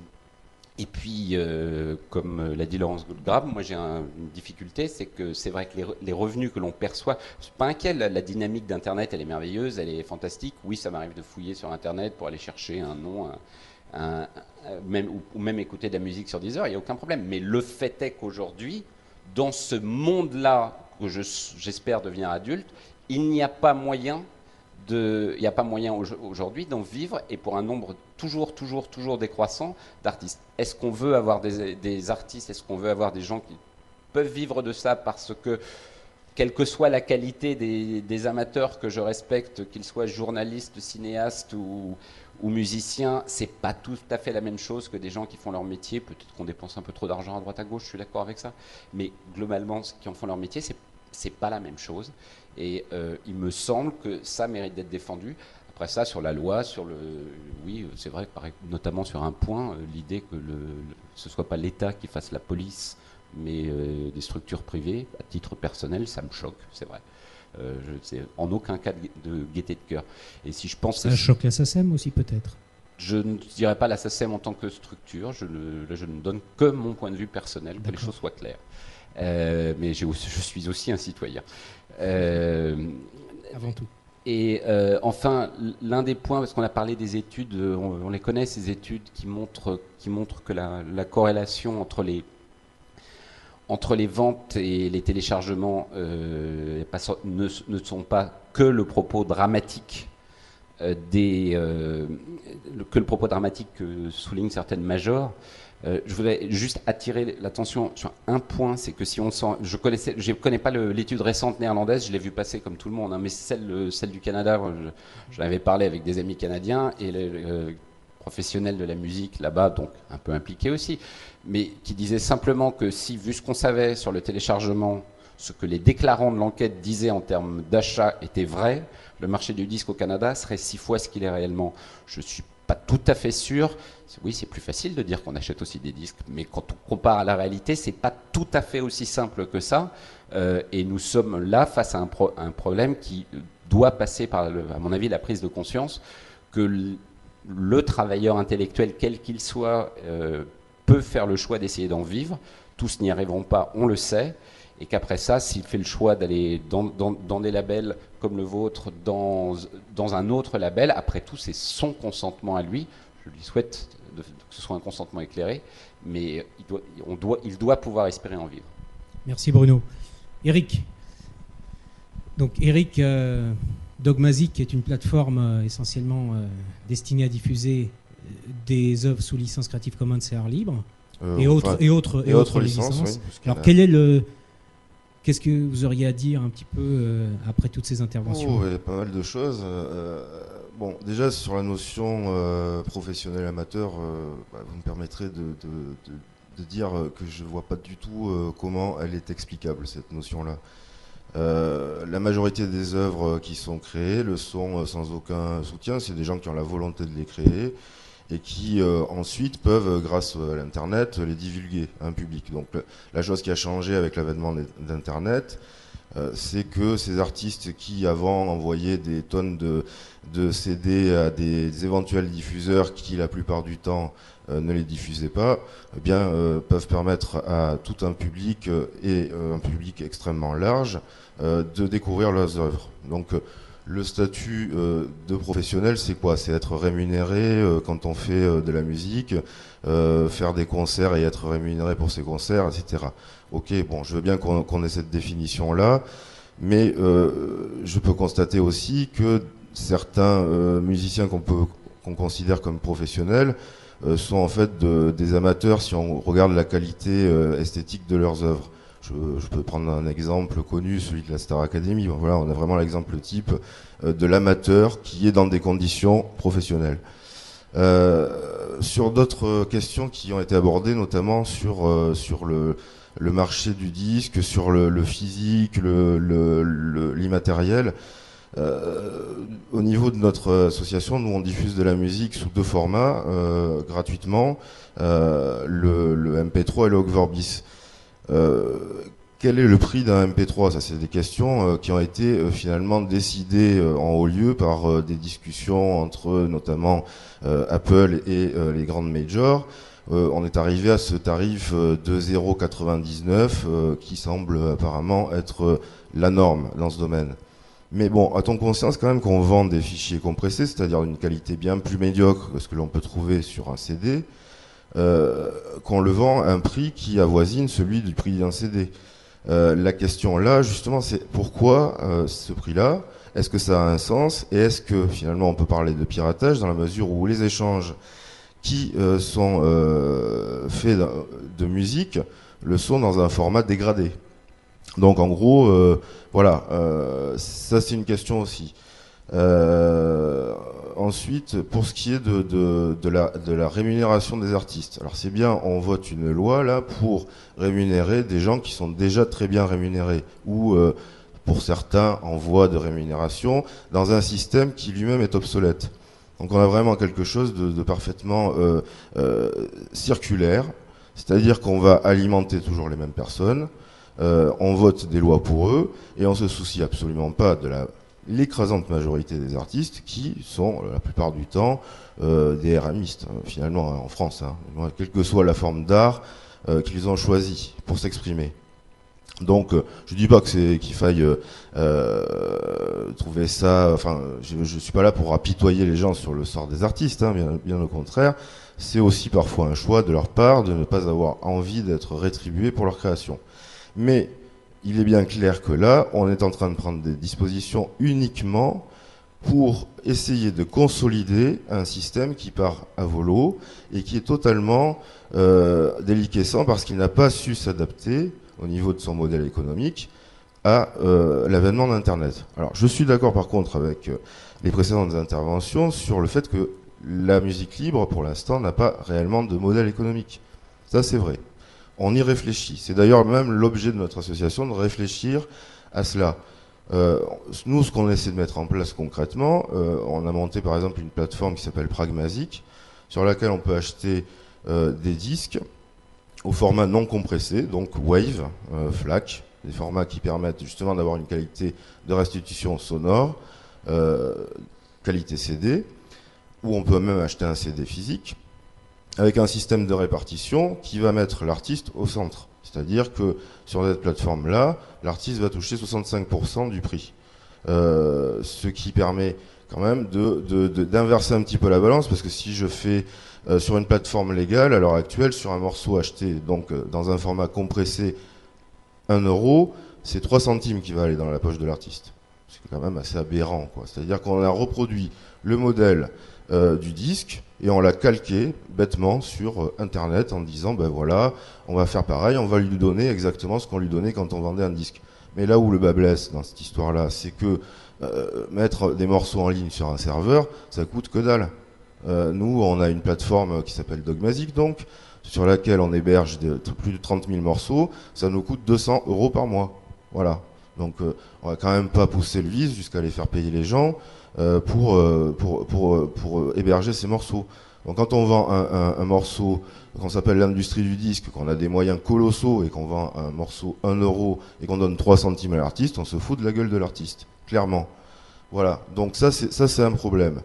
Et puis, euh, comme l'a dit Laurence Goldgrabe, moi j'ai un, une difficulté, c'est que c'est vrai que les, les revenus que l'on perçoit, je suis pas inquiet, la, la dynamique d'Internet, elle est merveilleuse, elle est fantastique. Oui, ça m'arrive de fouiller sur Internet pour aller chercher un nom, un, un, un, même, ou, ou même écouter de la musique sur Deezer, il n'y a aucun problème. Mais le fait est qu'aujourd'hui, dans ce monde-là, que j'espère devenir adulte, il n'y a pas moyen de, il n'y a pas moyen aujourd'hui d'en vivre, et pour un nombre toujours, toujours, toujours décroissant d'artistes. Est-ce qu'on veut avoir des, des artistes, est-ce qu'on veut avoir des gens qui peuvent vivre de ça parce que, quelle que soit la qualité des, des amateurs que je respecte, qu'ils soient journalistes, cinéastes ou, ou musiciens, c'est pas tout à fait la même chose que des gens qui font leur métier. Peut-être qu'on dépense un peu trop d'argent à droite à gauche, je suis d'accord avec ça, mais globalement, ceux qui en font leur métier, c'est c'est pas la même chose. Et euh, il me semble que ça mérite d'être défendu. Après ça, sur la loi, sur le, oui, c'est vrai, notamment sur un point, euh, l'idée que le, le, ce soit pas l'État qui fasse la police, mais euh, des structures privées, à titre personnel, ça me choque, c'est vrai. Euh, je, en aucun cas de, de gaieté de cœur. Et si je pense, ça choque la SACEM aussi peut-être. Je ne dirais pas la SACEM en tant que structure. Je ne, je ne donne que mon point de vue personnel, que les choses soient claires. Euh, mais je suis aussi un citoyen. Euh, Avant tout. Et euh, enfin, l'un des points, parce qu'on a parlé des études, on, on les connaît, ces études qui montrent, qui montrent que la, la corrélation entre les, entre les ventes et les téléchargements euh, pas, ne, ne sont pas que le propos dramatique euh, des, euh, que le propos dramatique que soulignent certaines majors. Euh, je voudrais juste attirer l'attention sur un point, c'est que si on sent, je connaissais, je connais pas l'étude récente néerlandaise, je l'ai vu passer comme tout le monde, hein, mais celle, celle du Canada, je, j'en avais parlé avec des amis canadiens et les euh, professionnels de la musique là-bas, donc un peu impliqués aussi, mais qui disaient simplement que si, vu ce qu'on savait sur le téléchargement, ce que les déclarants de l'enquête disaient en termes d'achat était vrai, le marché du disque au Canada serait six fois ce qu'il est réellement. Je suis pas tout à fait sûr. Oui, c'est plus facile de dire qu'on achète aussi des disques, mais quand on compare à la réalité, c'est pas tout à fait aussi simple que ça. Euh, et nous sommes là face à un, pro un problème qui doit passer par, le, à mon avis, la prise de conscience que le, le travailleur intellectuel, quel qu'il soit, euh, peut faire le choix d'essayer d'en vivre. Tous n'y arriveront pas, on le sait. Et qu'après ça, s'il fait le choix d'aller dans, dans, dans des labels comme le vôtre, dans, dans un autre label, après tout, c'est son consentement à lui. Je lui souhaite de, que ce soit un consentement éclairé, mais il doit, on doit, il doit pouvoir espérer en vivre. Merci Bruno. Eric. Donc Eric, euh, Dogmazic est une plateforme euh, essentiellement euh, destinée à diffuser des œuvres sous licence Creative Commons et art libre, euh, et, autres, enfin, et autres et, et autres, autres licences. licences. Oui, alors quel est le Qu'est-ce que vous auriez à dire un petit peu euh, après toutes ces interventions? Oh, il y a pas mal de choses. Euh, bon, déjà sur la notion euh, professionnel amateur, euh, bah, vous me permettrez de, de, de, de dire que je ne vois pas du tout euh, comment elle est explicable, cette notion-là. Euh, la majorité des œuvres qui sont créées le sont sans aucun soutien. C'est des gens qui ont la volonté de les créer et qui euh, ensuite peuvent, grâce à l'Internet, les divulguer à un public. Donc le, la chose qui a changé avec l'avènement d'Internet, euh, c'est que ces artistes qui avant envoyaient des tonnes de, de C D à des, des éventuels diffuseurs qui la plupart du temps euh, ne les diffusaient pas, eh bien euh, peuvent permettre à tout un public euh, et euh, un public extrêmement large euh, de découvrir leurs œuvres. Donc le statut euh, de professionnel, c'est quoi? C'est être rémunéré euh, quand on fait euh, de la musique, euh, faire des concerts et être rémunéré pour ces concerts, et cetera. Ok, bon, je veux bien qu'on qu'on ait cette définition-là, mais euh, je peux constater aussi que certains euh, musiciens qu'on peut qu'on considère comme professionnels euh, sont en fait de, des amateurs si on regarde la qualité euh, esthétique de leurs œuvres. Je, je peux prendre un exemple connu, celui de la Star Academy. Bon, voilà, on a vraiment l'exemple type euh, de l'amateur qui est dans des conditions professionnelles. Euh, sur d'autres questions qui ont été abordées, notamment sur euh, sur le, le marché du disque, sur le, le physique, le, le, le, l'immatériel. Euh, au niveau de notre association, nous on diffuse de la musique sous deux formats euh, gratuitement, euh, le, le M P trois et le Ogg Vorbis. Euh, quel est le prix d'un M P trois? Ça, c'est des questions euh, qui ont été euh, finalement décidées euh, en haut lieu par euh, des discussions entre notamment euh, Apple et euh, les grandes majors. Euh, on est arrivé à ce tarif euh, de zéro virgule quatre-vingt-dix-neuf euh, qui semble apparemment être euh, la norme dans ce domaine. Mais bon, a-t-on conscience quand même qu'on vend des fichiers compressés, c'est-à-dire d'une qualité bien plus médiocre que ce que l'on peut trouver sur un C D, Euh, qu'on le vend à un prix qui avoisine celui du prix d'un C D. Euh, la question là, justement, c'est pourquoi euh, ce prix-là? Est-ce que ça a un sens? Et est-ce que finalement on peut parler de piratage dans la mesure où les échanges qui euh, sont euh, faits de musique le sont dans un format dégradé? Donc en gros, euh, voilà, euh, ça c'est une question aussi. Euh, ensuite, pour ce qui est de, de, de, la, de la rémunération des artistes, alors c'est bien, on vote une loi là pour rémunérer des gens qui sont déjà très bien rémunérés, ou euh, pour certains en voie de rémunération, dans un système qui lui-même est obsolète. Donc on a vraiment quelque chose de, de parfaitement euh, euh, circulaire, c'est-à-dire qu'on va alimenter toujours les mêmes personnes, euh, on vote des lois pour eux, et on se soucie absolument pas de la l'écrasante majorité des artistes qui sont la plupart du temps euh, des RMistes, hein, finalement hein, en France, hein, quelle que soit la forme d'art euh, qu'ils ont choisi pour s'exprimer. Donc euh, je dis pas que c'est qu'il faille euh, trouver ça, enfin je, je suis pas là pour apitoyer les gens sur le sort des artistes, hein, bien, bien au contraire, c'est aussi parfois un choix de leur part de ne pas avoir envie d'être rétribués pour leur création. Mais il est bien clair que là, on est en train de prendre des dispositions uniquement pour essayer de consolider un système qui part à volo et qui est totalement euh, déliquescent parce qu'il n'a pas su s'adapter au niveau de son modèle économique à euh, l'avènement d'Internet. Alors, je suis d'accord par contre avec euh, les précédentes interventions sur le fait que la musique libre, pour l'instant, n'a pas réellement de modèle économique. Ça, c'est vrai. On y réfléchit. C'est d'ailleurs même l'objet de notre association de réfléchir à cela. Euh, nous, ce qu'on essaie de mettre en place concrètement, euh, on a monté par exemple une plateforme qui s'appelle Pragmatic, sur laquelle on peut acheter euh, des disques au format non compressé, donc Wave, euh, FLAC, des formats qui permettent justement d'avoir une qualité de restitution sonore, euh, qualité C D, où on peut même acheter un C D physique, avec un système de répartition qui va mettre l'artiste au centre. C'est-à-dire que sur cette plateforme-là, l'artiste va toucher soixante-cinq pour cent du prix. Euh, ce qui permet quand même de, de, de, d'inverser un petit peu la balance, parce que si je fais euh, sur une plateforme légale, à l'heure actuelle, sur un morceau acheté donc euh, dans un format compressé, un euro, c'est trois centimes qui va aller dans la poche de l'artiste. C'est quand même assez aberrant, quoi. C'est-à-dire qu'on a reproduit le modèle euh, du disque et on l'a calqué bêtement sur euh, Internet en disant, ben voilà, on va faire pareil, on va lui donner exactement ce qu'on lui donnait quand on vendait un disque. Mais là où le bas blesse dans cette histoire-là, c'est que euh, mettre des morceaux en ligne sur un serveur, ça coûte que dalle. Euh, nous, on a une plateforme qui s'appelle Dogmatic, donc, sur laquelle on héberge de, plus de trente mille morceaux, ça nous coûte deux cents euros par mois. Voilà. Donc, euh, on va quand même pas pousser le vice jusqu'à les faire payer les gens euh, pour, euh, pour, pour, pour, pour héberger ces morceaux. Donc, quand on vend un, un, un morceau qu'on s'appelle l'industrie du disque, qu'on a des moyens colossaux et qu'on vend un morceau un euro et qu'on donne trois centimes à l'artiste, on se fout de la gueule de l'artiste, clairement. Voilà. Donc ça, c'est, ça, c'est un problème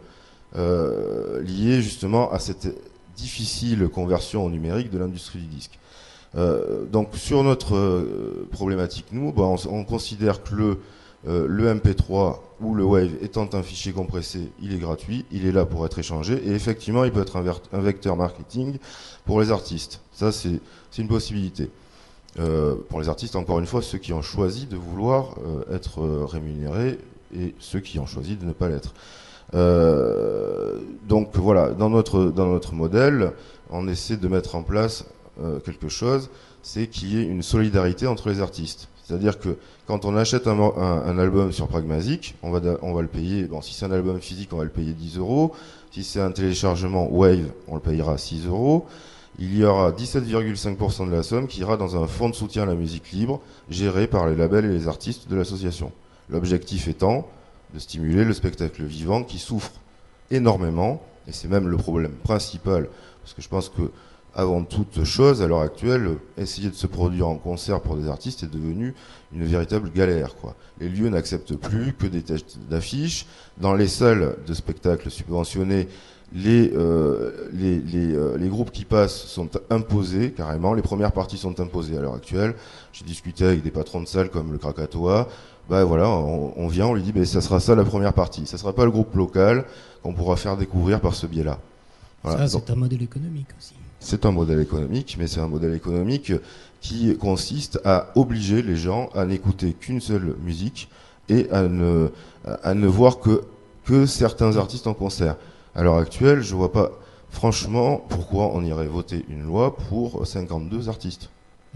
euh, lié justement à cette difficile conversion au numérique de l'industrie du disque. Euh, donc sur notre euh, problématique, nous, bah, on, on considère que le, euh, le M P trois ou le Wave étant un fichier compressé, il est gratuit, il est là pour être échangé, et effectivement il peut être un, ver- un vecteur marketing pour les artistes. Ça c'est, c'est une possibilité. Euh, pour les artistes, encore une fois, ceux qui ont choisi de vouloir euh, être euh, rémunérés et ceux qui ont choisi de ne pas l'être. Euh, donc voilà, dans notre, dans notre modèle, on essaie de mettre en place euh, quelque chose, c'est qu'il y ait une solidarité entre les artistes. C'est-à-dire que quand on achète un, un, un album sur Pragmatic, on va, on va le payer, bon, si c'est un album physique, on va le payer dix euros, si c'est un téléchargement Wave, on le payera six euros, il y aura dix-sept virgule cinq pour cent de la somme qui ira dans un fonds de soutien à la musique libre, géré par les labels et les artistes de l'association. L'objectif étant de stimuler le spectacle vivant qui souffre énormément, et c'est même le problème principal, parce que je pense que avant toute chose, à l'heure actuelle, essayer de se produire en concert pour des artistes est devenu une véritable galère, quoi. Les lieux n'acceptent plus que des têtes d'affiches. Dans les salles de spectacles subventionnés, les, euh, les, les, euh, les groupes qui passent sont imposés, carrément. Les premières parties sont imposées à l'heure actuelle. J'ai discuté avec des patrons de salles comme le Krakatoa. Ben voilà, on, on vient, on lui dit, ben ça sera ça la première partie. Ça sera pas le groupe local qu'on pourra faire découvrir par ce biais-là. Voilà. Ça, c'est Donc, un modèle économique aussi. C'est un modèle économique, mais c'est un modèle économique qui consiste à obliger les gens à n'écouter qu'une seule musique et à ne, à ne voir que, que certains artistes en concert. À l'heure actuelle, je vois pas franchement pourquoi on irait voter une loi pour cinquante-deux artistes. Eric ?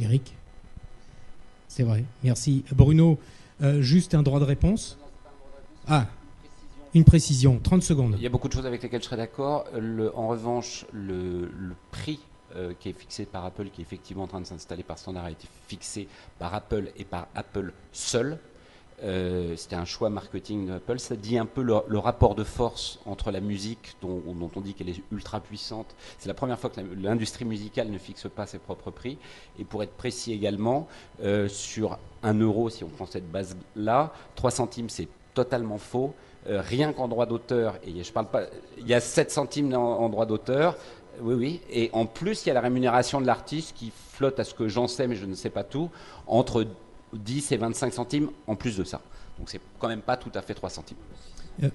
C'est vrai, merci. Bruno, euh, juste un droit de réponse ? Ah, une précision, trente secondes. Il y a beaucoup de choses avec lesquelles je serais d'accord. Le, en revanche, le, le prix euh, qui est fixé par Apple, qui est effectivement en train de s'installer par standard, a été fixé par Apple et par Apple seul. Euh, c'était un choix marketing d'Apple. Ça dit un peu le, le rapport de force entre la musique, dont, dont on dit qu'elle est ultra puissante. C'est la première fois que la, l'industrie musicale ne fixe pas ses propres prix. Et pour être précis également, euh, sur un euro, si on prend cette base-là, trois centimes, c'est totalement faux. Euh, rien qu'en droit d'auteur, et je parle pas, il y a sept centimes en, en droit d'auteur, oui, oui, et en plus il y a la rémunération de l'artiste qui flotte, à ce que j'en sais, mais je ne sais pas tout, entre dix et vingt-cinq centimes en plus de ça. Donc c'est quand même pas tout à fait trois centimes. Euh,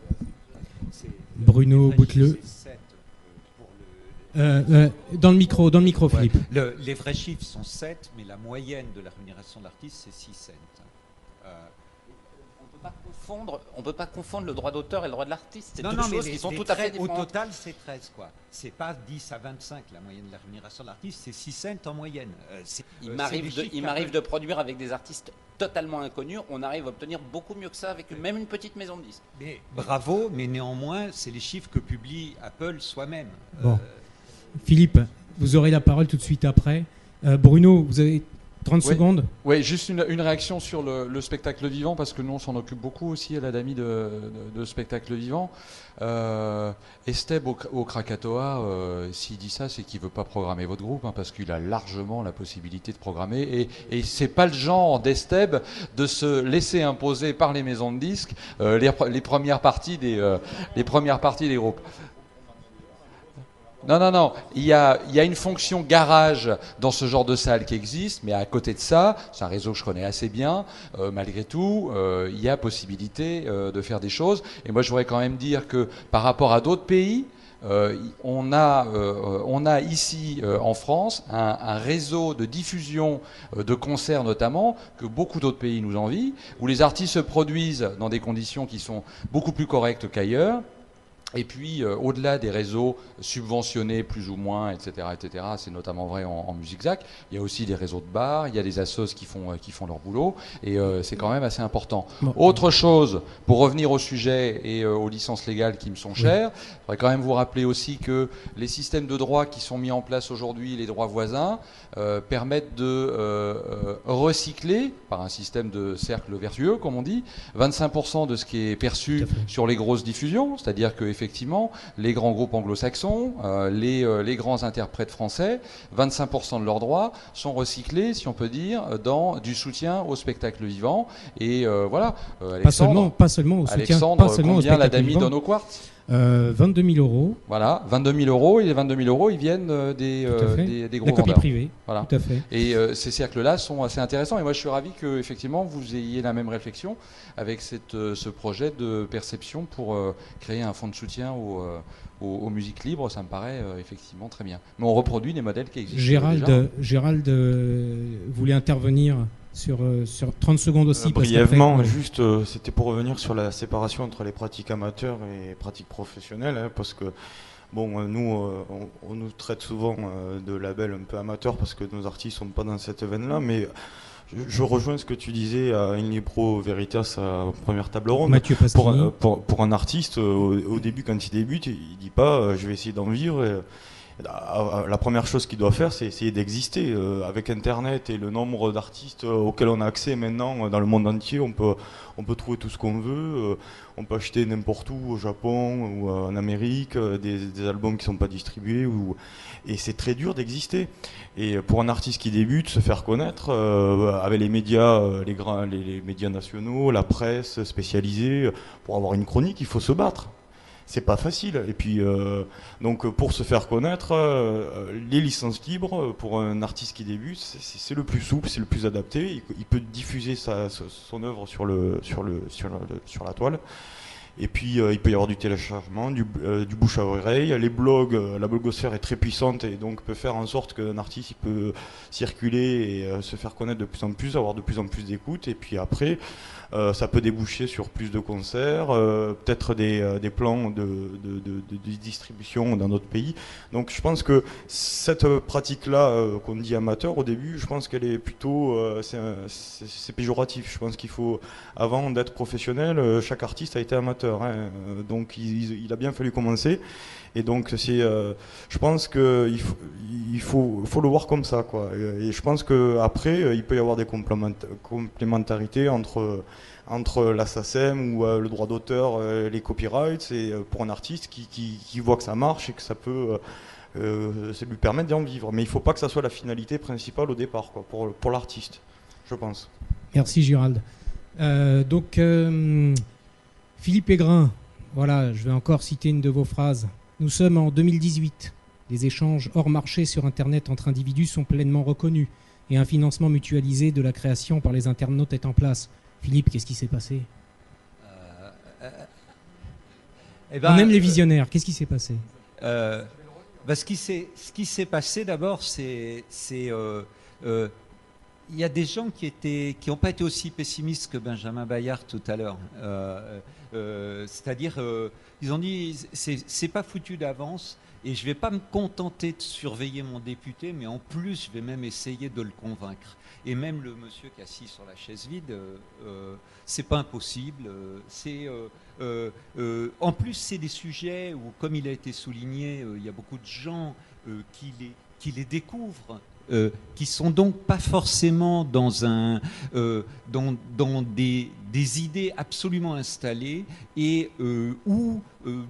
Bruno Bouteleux. Euh, euh, dans le micro, dans le micro, Philippe. Ouais. Le, les vrais chiffres sont sept, mais la moyenne de la rémunération de l'artiste, c'est six cents. Euh, peut pas confondre, on peut pas confondre le droit d'auteur et le droit de l'artiste. C'est Non, deux non, choses mais qui les, sont les tout à fait traits, au différentes. total, c'est treize, quoi. C'est pas dix à vingt-cinq la moyenne de la rémunération de l'artiste, c'est six cents en moyenne. Euh, il euh, m'arrive de, il m'arrive de produire avec des artistes totalement inconnus. On arrive à obtenir beaucoup mieux que ça avec même une petite maison de disques. Mais bravo, mais néanmoins, c'est les chiffres que publie Apple soi-même. Bon. Euh, Philippe, vous aurez la parole tout de suite après. Euh, Bruno, vous avez trente Oui. secondes. Oui, juste une, une réaction sur le, le spectacle vivant, parce que nous, on s'en occupe beaucoup aussi à l'Adami de, de, de spectacle vivant. Euh, Esteb au, au Krakatoa, euh, s'il dit ça, c'est qu'il ne veut pas programmer votre groupe, hein, parce qu'il a largement la possibilité de programmer. Et, et c'est pas le genre d'Esteb de se laisser imposer par les maisons de disques euh, les, les, premières parties des, euh, les premières parties des groupes. Non, non, non. Il y a, il y a une fonction garage dans ce genre de salle qui existe, mais à côté de ça, c'est un réseau que je connais assez bien. Euh, malgré tout, euh, il y a possibilité euh, de faire des choses. Et moi, je voudrais quand même dire que par rapport à d'autres pays, euh, on a, euh, on a ici euh, en France un, un réseau de diffusion euh, de concerts notamment que beaucoup d'autres pays nous envient, où les artistes se produisent dans des conditions qui sont beaucoup plus correctes qu'ailleurs. Et puis, euh, au-delà des réseaux subventionnés plus ou moins, et cetera, et cetera, c'est notamment vrai en, en musique Z A C, il y a aussi des réseaux de bars, il y a des assos qui font, euh, qui font leur boulot, et euh, c'est quand même assez important. Bon. Autre chose, pour revenir au sujet et euh, aux licences légales qui me sont chères, oui. Je voudrais quand même vous rappeler aussi que les systèmes de droits qui sont mis en place aujourd'hui, les droits voisins, euh, permettent de euh, euh, recycler, par un système de cercle vertueux, comme on dit, vingt-cinq pour cent de ce qui est perçu sur les grosses diffusions, c'est-à-dire que effectivement, les grands groupes anglo-saxons, euh, les, euh, les grands interprètes français, vingt-cinq pour cent de leurs droits sont recyclés, si on peut dire, dans du soutien au spectacle vivant. Et euh, voilà, euh, Pas seulement, pas seulement au soutien, Alexandre, pas seulement au combien spectacle l'Adami vivant. donne au Quartz ? Euh, vingt-deux mille euros. Voilà, vingt-deux mille euros, et les vingt-deux mille euros, ils viennent euh, des, euh, des, des gros la copie vendeurs. privée, voilà. Tout à fait. Et euh, ces cercles-là sont assez intéressants. Et moi, je suis ravi que, effectivement, vous ayez la même réflexion avec cette, euh, ce projet de perception pour euh, créer un fonds de soutien aux, euh, aux, aux musiques libres. Ça me paraît euh, effectivement très bien. Mais on reproduit des modèles qui existent Gérald, déjà. Gérald euh, voulait intervenir sur, euh, sur trente secondes aussi. Euh, brièvement, après, juste, euh, c'était pour revenir sur la séparation entre les pratiques amateurs et pratiques professionnelles, hein, parce que bon, euh, nous, euh, on, on nous traite souvent euh, de labels un peu amateurs parce que nos artistes sont pas dans cette veine-là, mais je, je rejoins ce que tu disais à In Libro Veritas, à première table ronde. Mathieu pour, Pasquini. pour, pour un artiste, euh, au, au début, quand il débute, il dit pas euh, je vais essayer d'en vivre. Et, la première chose qu'il doit faire, c'est essayer d'exister. Euh, avec Internet et le nombre d'artistes auxquels on a accès maintenant dans le monde entier, on peut, on peut trouver tout ce qu'on veut. Euh, on peut acheter n'importe où, au Japon ou en Amérique, euh, des, des albums qui ne sont pas distribués. Ou... Et c'est très dur d'exister. Et pour un artiste qui débute, se faire connaître euh, avec les médias, euh, les, grands, les, les médias nationaux, la presse spécialisée, pour avoir une chronique, il faut se battre. C'est pas facile. Et puis, euh, donc, pour se faire connaître, euh, les licences libres, pour un artiste qui débute, c'est le plus souple, c'est le plus adapté. Il, il peut diffuser sa, son œuvre sur, le, sur, le, sur, le, sur la toile. Et puis, euh, il peut y avoir du téléchargement, du, euh, du bouche à oreille. Les blogs, euh, la blogosphère est très puissante et donc peut faire en sorte qu'un artiste il peut circuler et euh, se faire connaître de plus en plus, avoir de plus en plus d'écoute. Et puis après, Euh, ça peut déboucher sur plus de concerts, euh, peut-être des, euh, des plans de, de, de, de distribution dans d'autres pays. Donc je pense que cette pratique-là, euh, qu'on dit amateur au début, je pense qu'elle est plutôt, euh, c'est péjoratif. Je pense qu'il faut, avant d'être professionnel, euh, chaque artiste a été amateur. Hein, donc il, il a bien fallu commencer. Et donc c'est, euh, je pense qu'il faut, il faut, faut le voir comme ça, quoi. Et je pense qu'après, il peut y avoir des complémentarités entre, entre la S A C E M ou euh, le droit d'auteur, euh, les copyrights, et euh, pour un artiste qui, qui, qui voit que ça marche et que ça peut euh, ça lui permettre d'en vivre. Mais il ne faut pas que ça soit la finalité principale au départ, quoi, pour, pour l'artiste, je pense. Merci Gérald. Euh, donc euh, Philippe Aigrin, voilà, je vais encore citer une de vos phrases. Nous sommes en deux mille dix-huit. Les échanges hors marché sur Internet entre individus sont pleinement reconnus et un financement mutualisé de la création par les internautes est en place. Philippe, qu'est-ce qui s'est passé euh, euh, eh ben, On aime les visionnaires. Qu'est-ce qui s'est passé euh, bah, Ce qui s'est passé d'abord, c'est... Euh, euh, il y a des gens qui étaient, qui n'ont pas été aussi pessimistes que Benjamin Bayard tout à l'heure. Euh, euh, c'est-à-dire, euh, ils ont dit, c'est, c'est pas foutu d'avance. Et je ne vais pas me contenter de surveiller mon député, mais en plus, je vais même essayer de le convaincre. Et même le monsieur qui est assis sur la chaise vide, euh, euh, c'est pas impossible. Euh, c'est, euh, euh, euh, en plus, c'est des sujets où, comme il a été souligné, euh, il y a beaucoup de gens euh, qui, les, qui les découvrent, euh, qui sont donc pas forcément dans, un, euh, dans, dans des, des idées absolument installées et euh, où... Euh,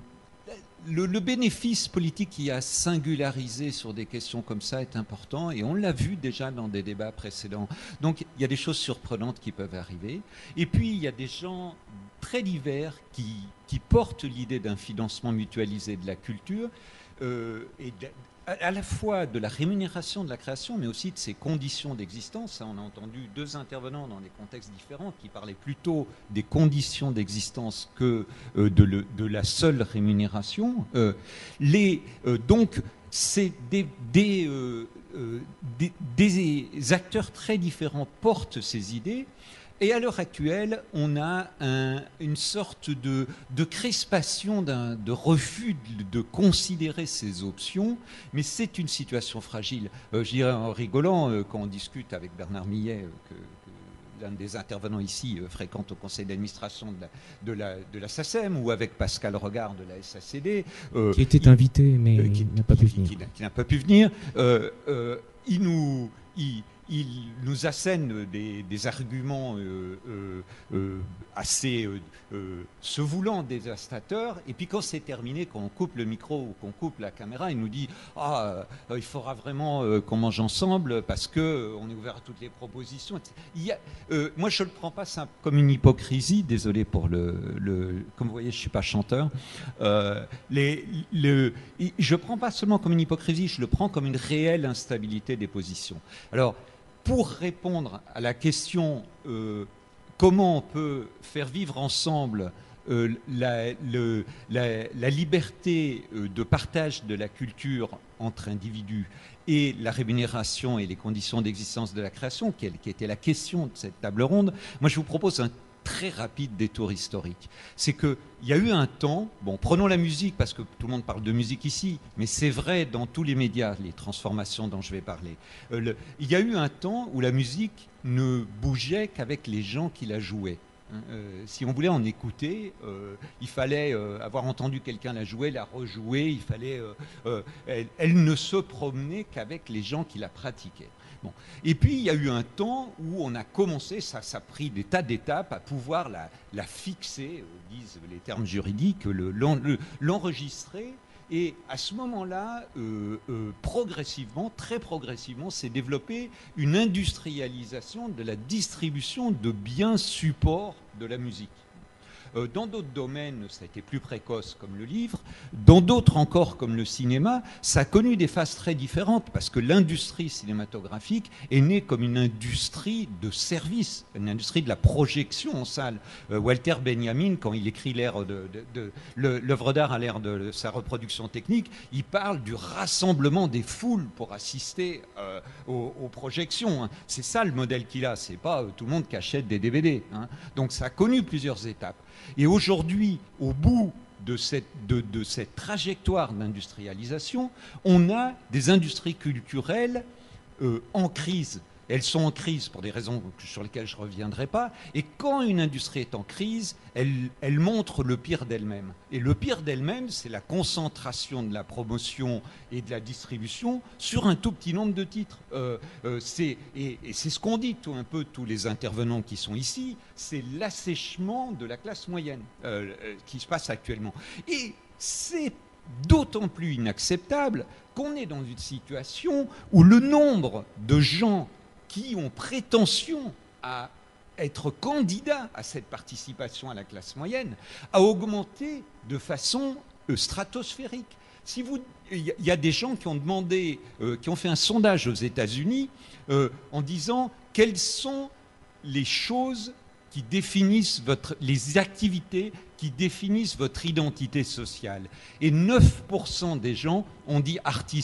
Le, le bénéfice politique qui a singularisé sur des questions comme ça est important et on l'a vu déjà dans des débats précédents. Donc il y a des choses surprenantes qui peuvent arriver. Et puis il y a des gens très divers qui, qui portent l'idée d'un financement mutualisé de la culture euh, et de, à la fois de la rémunération de la création, mais aussi de ses conditions d'existence. On a entendu deux intervenants dans des contextes différents qui parlaient plutôt des conditions d'existence que euh, de, le, de la seule rémunération. Euh, les, euh, donc, c'est des, des, euh, euh, des, des acteurs très différents portent ces idées. Et à l'heure actuelle, on a un, une sorte de, de crispation, d'un, de refus de, de considérer ces options, mais c'est une situation fragile. Euh, je dirais en rigolant, euh, quand on discute avec Bernard Millet, euh, que, que l'un des intervenants ici euh, fréquente au conseil d'administration de la, de, la, de la SACEM, ou avec Pascal Regard de la S A C D. Euh, qui était il, invité, mais euh, qui n'a pas pu venir. Qui, qui n'a pas pu venir. Euh, euh, il nous... Il, Il nous assène des, des arguments euh, euh, euh, assez euh, euh, se voulant dévastateurs, et puis quand c'est terminé, quand on coupe le micro ou qu'on coupe la caméra, il nous dit « Ah, euh, il faudra vraiment euh, qu'on mange ensemble parce qu'on euh, est ouvert à toutes les propositions. » il y a, euh, Moi, je ne le prends pas ça comme une hypocrisie, désolé pour le... le comme vous voyez, je ne suis pas chanteur. Euh, les, le, je ne prends pas seulement comme une hypocrisie, je le prends comme une réelle instabilité des positions. Alors, pour répondre à la question euh, comment on peut faire vivre ensemble euh, la, le, la, la liberté euh, de partage de la culture entre individus et la rémunération et les conditions d'existence de la création, qui, qui était la question de cette table ronde, moi je vous propose un très rapide détour historique. C'est qu'il y a eu un temps, bon, prenons la musique parce que tout le monde parle de musique ici, mais c'est vrai dans tous les médias, les transformations dont je vais parler. Euh, le, il y a eu un temps où la musique ne bougeait qu'avec les gens qui la jouaient. Euh, si on voulait en écouter, euh, il fallait euh, avoir entendu quelqu'un la jouer, la rejouer, il fallait, euh, euh, elle, elle ne se promenait qu'avec les gens qui la pratiquaient. Bon. Et puis il y a eu un temps où on a commencé, ça, ça a pris des tas d'étapes, à pouvoir la, la fixer, euh, disent les termes juridiques, le, le, l'enregistrer. Et à ce moment-là, euh, euh, progressivement, très progressivement, s'est développée une industrialisation de la distribution de biens supports de la musique. Euh, dans d'autres domaines, ça a été plus précoce, comme le livre. Dans d'autres encore, comme le cinéma, ça a connu des phases très différentes, parce que l'industrie cinématographique est née comme une industrie de service, une industrie de la projection en salle. Euh, Walter Benjamin, quand il écrit l'ère de, de, de, le, l'œuvre d'art à l'ère de, de sa reproduction technique, il parle du rassemblement des foules pour assister euh, aux, aux projections. Hein. C'est ça le modèle qu'il a, c'est pas euh, tout le monde qui achète des D V D. Hein. Donc ça a connu plusieurs étapes. Et aujourd'hui, au bout de cette, de, de cette trajectoire d'industrialisation, on a des industries culturelles euh, en crise. Elles sont en crise pour des raisons sur lesquelles je ne reviendrai pas. Et quand une industrie est en crise, elle, elle montre le pire d'elle-même. Et le pire d'elle-même, c'est la concentration de la promotion et de la distribution sur un tout petit nombre de titres. Euh, euh, c'est, et, et c'est ce qu'on dit tout un peu tous les intervenants qui sont ici, c'est l'assèchement de la classe moyenne euh, qui se passe actuellement. Et c'est d'autant plus inacceptable qu'on est dans une situation où le nombre de gens qui ont prétention à être candidats à cette participation à la classe moyenne a augmenté de façon euh, stratosphérique. Si vous, il y a des gens qui ont demandé, euh, qui ont fait un sondage aux États-Unis euh, en disant quelles sont les choses qui définissent votre, les activités qui définissent votre identité sociale. Et neuf pour cent des gens ont dit artistes.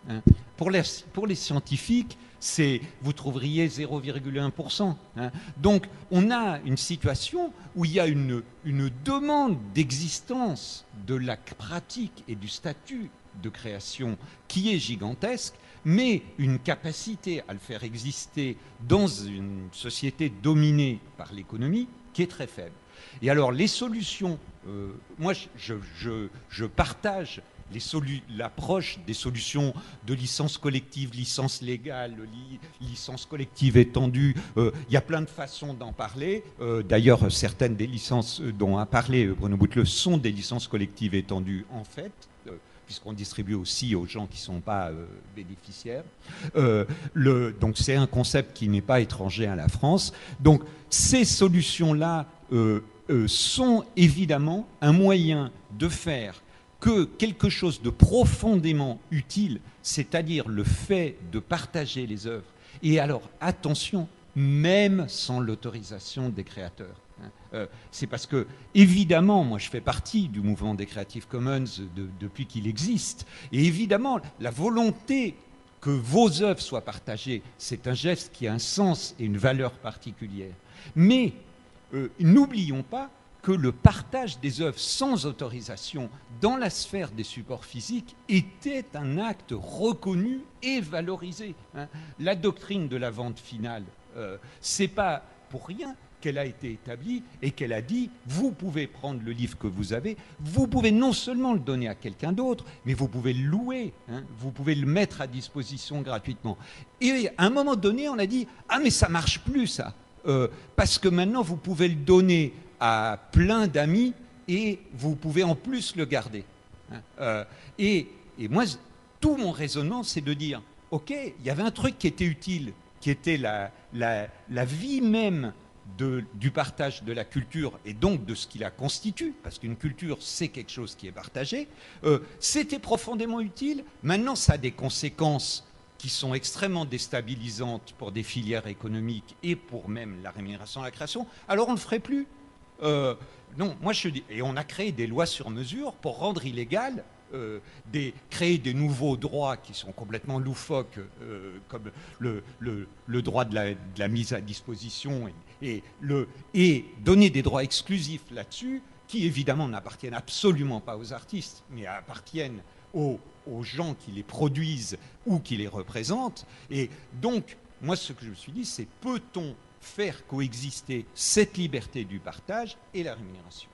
hein. Pour les, pour les scientifiques, c'est, vous trouveriez zéro virgule un pour cent. Hein. Donc, on a une situation où il y a une, une demande d'existence de la pratique et du statut de création qui est gigantesque, mais une capacité à le faire exister dans une société dominée par l'économie qui est très faible. Et alors, les solutions, euh, moi, je, je, je partage les solu- l'approche des solutions de licence collective, licence légale, li- licence collective étendue. Euh, il y a plein de façons d'en parler. Euh, d'ailleurs, certaines des licences dont a parlé Bruno Bouteleux sont des licences collectives étendues en fait, euh, puisqu'on distribue aussi aux gens qui ne sont pas euh, bénéficiaires. Euh, le, donc c'est un concept qui n'est pas étranger à la France. Donc ces solutions-là euh, euh, sont évidemment un moyen de faire que quelque chose de profondément utile, c'est-à-dire le fait de partager les œuvres, et alors attention, même sans l'autorisation des créateurs. Euh, c'est parce que, évidemment, moi je fais partie du mouvement des Creative Commons de, depuis qu'il existe, et évidemment, la volonté que vos œuvres soient partagées, c'est un geste qui a un sens et une valeur particulière. Mais euh, n'oublions pas que le partage des œuvres sans autorisation dans la sphère des supports physiques était un acte reconnu et valorisé. Hein. La doctrine de la vente finale, euh, c'est pas pour rien qu'elle a été établie et qu'elle a dit vous pouvez prendre le livre que vous avez, vous pouvez non seulement le donner à quelqu'un d'autre, mais vous pouvez le louer, hein, vous pouvez le mettre à disposition gratuitement. Et à un moment donné, on a dit ah mais ça marche plus ça, euh, parce que maintenant vous pouvez le donner à plein d'amis et vous pouvez en plus le garder. Hein. Euh, et, et moi, tout mon raisonnement, c'est de dire, ok, il y avait un truc qui était utile, qui était la, la, la vie même de, du partage de la culture et donc de ce qui la constitue, parce qu'une culture, c'est quelque chose qui est partagé. Euh, c'était profondément utile. Maintenant, ça a des conséquences qui sont extrêmement déstabilisantes pour des filières économiques et pour même la rémunération à la création. Alors, on ne le ferait plus. Euh, non, moi je dis, et on a créé des lois sur mesure pour rendre illégal, euh, des, créer des nouveaux droits qui sont complètement loufoques, euh, comme le, le, le droit de la, de la mise à disposition, et, et, le, et donner des droits exclusifs là-dessus, qui évidemment n'appartiennent absolument pas aux artistes, mais appartiennent aux, aux gens qui les produisent ou qui les représentent. Et donc, moi ce que je me suis dit, c'est peut-on faire coexister cette liberté du partage et la rémunération.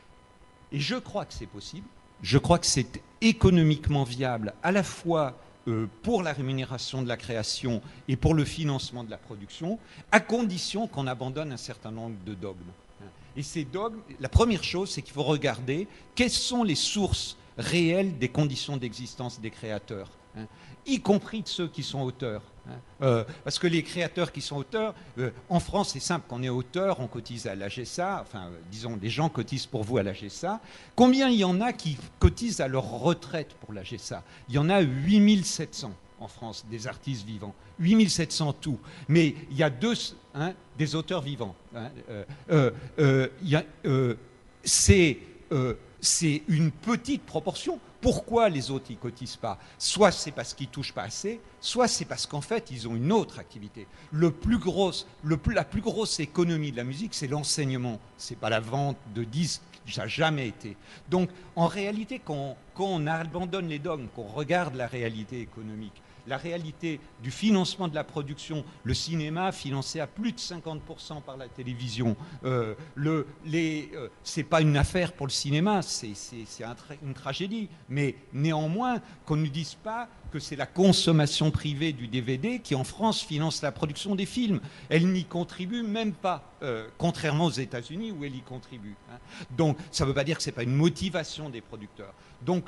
Et je crois que c'est possible, je crois que c'est économiquement viable à la fois euh, pour la rémunération de la création et pour le financement de la production, à condition qu'on abandonne un certain nombre de dogmes. Et ces dogmes, la première chose, c'est qu'il faut regarder quelles sont les sources réelles des conditions d'existence des créateurs, hein, y compris de ceux qui sont auteurs. Hein. Euh, parce que les créateurs qui sont auteurs, euh, en France c'est simple, quand on est auteur, on cotise à l'A G S A, enfin euh, disons, les gens cotisent pour vous à l'A G S A. Combien il y en a qui cotisent à leur retraite pour l'A G S A? Il y en a huit mille sept cents en France, des artistes vivants. huit mille sept cents tout. Mais il y a deux, hein, des auteurs vivants. Hein. Euh, euh, euh, y a, euh, c'est... Euh, c'est une petite proportion. Pourquoi les autres n'y cotisent pas? Soit c'est parce qu'ils ne touchent pas assez, soit c'est parce qu'en fait, ils ont une autre activité. Le plus grosse, le plus, la plus grosse économie de la musique, c'est l'enseignement. Ce n'est pas la vente de disques, ça n'a jamais été. Donc, en réalité, quand, quand on abandonne les dogmes, qu'on regarde la réalité économique, la réalité du financement de la production, le cinéma financé à plus de cinquante pour cent par la télévision, euh, le, les, euh, c'est pas une affaire pour le cinéma, c'est, c'est, c'est un tra- une tragédie. Mais néanmoins, qu'on ne dise pas que c'est la consommation privée du D V D qui, en France, finance la production des films. Elle n'y contribue même pas, euh, contrairement aux États-Unis où elle y contribue. Hein. Donc, ça ne veut pas dire que ce n'est pas une motivation des producteurs. Donc,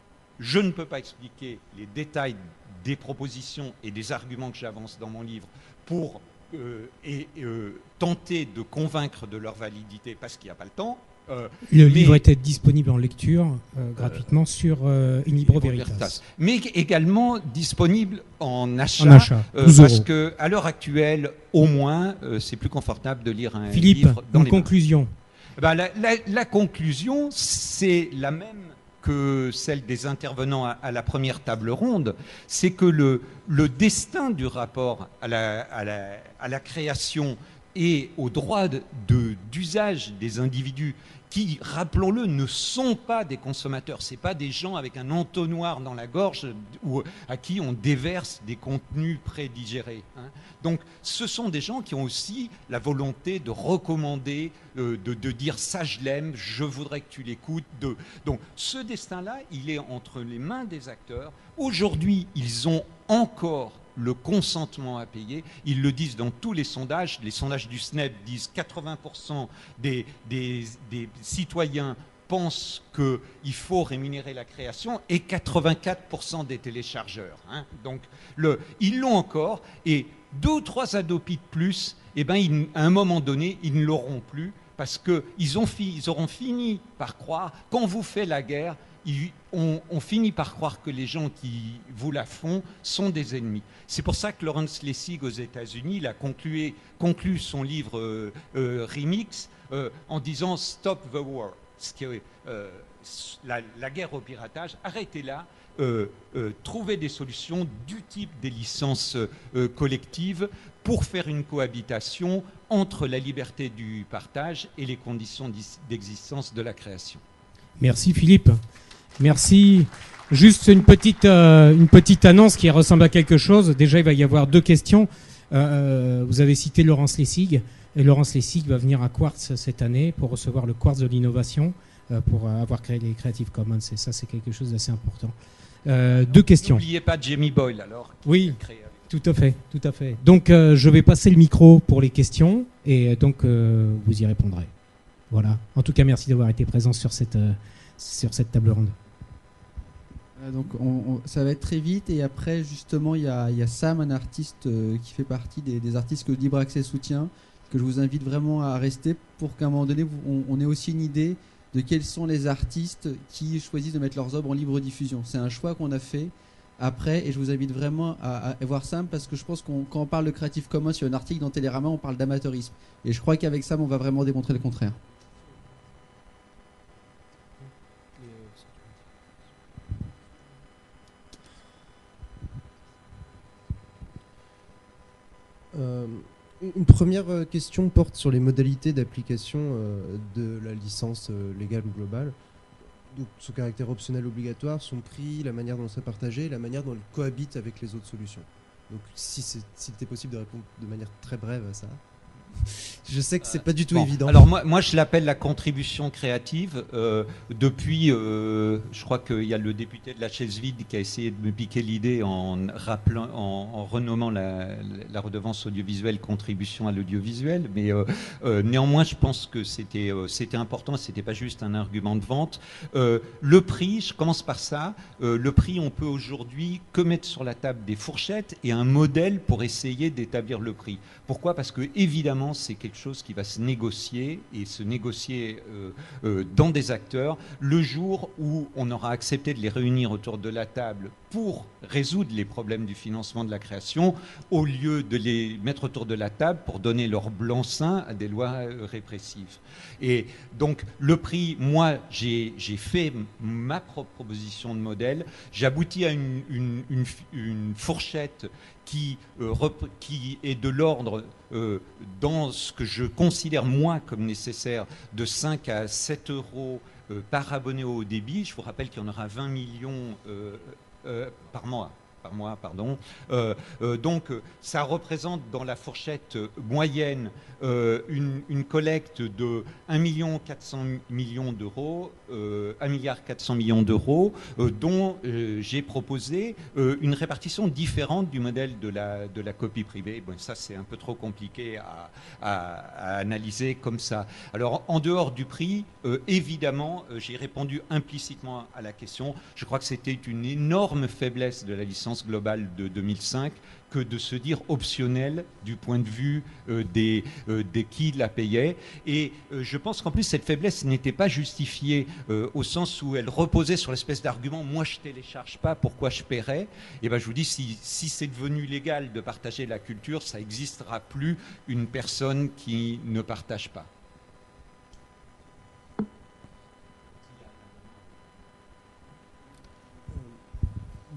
je ne peux pas expliquer les détails des propositions et des arguments que j'avance dans mon livre pour euh, et, euh, tenter de convaincre de leur validité parce qu'il n'y a pas le temps. Euh, le mais, livre était disponible en lecture euh, gratuitement euh, sur euh, Inlibro Veritas. Veritas. Mais également disponible en achat, en achat euh, parce qu'à l'heure actuelle, au moins, euh, c'est plus confortable de lire un Philippe, livre dans une les conclusion. Ben, la, la, la conclusion, c'est la même que celle des intervenants à, à la première table ronde, c'est que le, le destin du rapport à la, à la, à la création et au droit de, de, d'usage des individus qui, rappelons-le, ne sont pas des consommateurs. Ce n'est pas des gens avec un entonnoir dans la gorge ou à qui on déverse des contenus prédigérés. Hein. Donc, ce sont des gens qui ont aussi la volonté de recommander, euh, de, de dire « ça, je l'aime, je voudrais que tu l'écoutes ». De... Donc, ce destin-là, il est entre les mains des acteurs. Aujourd'hui, ils ont encore le consentement à payer. Ils le disent dans tous les sondages. Les sondages du S N E P disent que quatre-vingts pour cent des, des, des citoyens pensent qu'il faut rémunérer la création et quatre-vingt-quatre pour cent des téléchargeurs. Hein. Donc, le, ils l'ont encore. Et deux ou trois Adopi de plus, eh ben, ils, à un moment donné, ils ne l'auront plus parce qu'ils ont fi, ils auront fini par croire, quand vous faites la guerre, ils, on, on finit par croire que les gens qui vous la font sont des ennemis. C'est pour ça que Lawrence Lessig aux États-Unis il a conclu, conclu son livre euh, euh, Remix euh, en disant « Stop the war », ce qui est euh, la, la guerre au piratage, arrêtez-la, euh, euh, trouvez des solutions du type des licences euh, collectives pour faire une cohabitation entre la liberté du partage et les conditions d'existence de la création. Merci Philippe. Merci. Juste une petite, euh, une petite annonce qui ressemble à quelque chose. Déjà, il va y avoir deux questions. Euh, vous avez cité Lawrence Lessig. Et Lawrence Lessig va venir à Quartz cette année pour recevoir le Quartz de l'innovation, euh, pour avoir créé les Creative Commons. Et ça, c'est quelque chose d'assez important. Euh, deux questions. N'oubliez pas Jamie Boyle, alors. Oui, tout à fait, tout à fait. Donc, euh, je vais passer le micro pour les questions et donc, euh, vous y répondrez. Voilà. En tout cas, merci d'avoir été présent sur cette, euh, sur cette table ronde. Donc on, on, ça va être très vite et après justement il y a, il y a Sam, un artiste euh, qui fait partie des, des artistes que Libre Accès soutient, que je vous invite vraiment à rester pour qu'à un moment donné vous, on, on ait aussi une idée de quels sont les artistes qui choisissent de mettre leurs œuvres en libre diffusion. C'est un choix qu'on a fait après et je vous invite vraiment à, à voir Sam parce que je pense qu'on quand on parle de Creative Commons sur un article dans Télérama on parle d'amateurisme et je crois qu'avec Sam on va vraiment démontrer le contraire. Euh, une première question porte sur les modalités d'application euh, de la licence euh, légale ou globale. Donc, son caractère optionnel obligatoire, son prix, la manière dont c'est partagé, la manière dont il cohabite avec les autres solutions. Donc, si c'était possible de répondre de manière très brève à ça. Je sais que c'est pas du tout bon, évident. Alors moi, moi je l'appelle la contribution créative. Euh, depuis, euh, je crois qu'il y a le député de la chaise vide qui a essayé de me piquer l'idée en rappelant, en, en renommant la, la redevance audiovisuelle contribution à l'audiovisuel. Mais euh, euh, néanmoins, je pense que c'était euh, c'était important. C'était pas juste un argument de vente. Euh, le prix, je commence par ça. Euh, le prix, on peut aujourd'hui que mettre sur la table des fourchettes et un modèle pour essayer d'établir le prix. Pourquoi ? Parce que évidemment c'est quelque chose qui va se négocier et se négocier euh, euh, dans des acteurs le jour où on aura accepté de les réunir autour de la table pour résoudre les problèmes du financement de la création au lieu de les mettre autour de la table pour donner leur blanc-seing à des lois euh, répressives. Et donc le prix, moi j'ai j'ai fait ma propre proposition de modèle, j'aboutis à une, une, une, une fourchette qui, euh, qui est de l'ordre, euh, dans ce que je considère moi comme nécessaire, de cinq à sept euros euh, par abonné au haut débit. Je vous rappelle qu'il y en aura vingt millions euh, euh, par mois. Par mois, pardon. Euh, euh, donc, ça représente dans la fourchette moyenne euh, une, une collecte de un milliard quatre cents millions d'euros, euh, un milliard quatre cents millions d'euros, euh, dont euh, j'ai proposé euh, une répartition différente du modèle de la, de la copie privée. Bon, ça, c'est un peu trop compliqué à, à, à analyser comme ça. Alors, en dehors du prix, euh, évidemment, euh, j'ai répondu implicitement à la question. Je crois que c'était une énorme faiblesse de la licence globale de deux mille cinq que de se dire optionnel du point de vue euh, des, euh, des qui la payaient. Et euh, je pense qu'en plus cette faiblesse n'était pas justifiée euh, au sens où elle reposait sur l'espèce d'argument « moi je télécharge pas, pourquoi je paierais ?» Et ben je vous dis, si, si c'est devenu légal de partager la culture, ça n'existera plus une personne qui ne partage pas.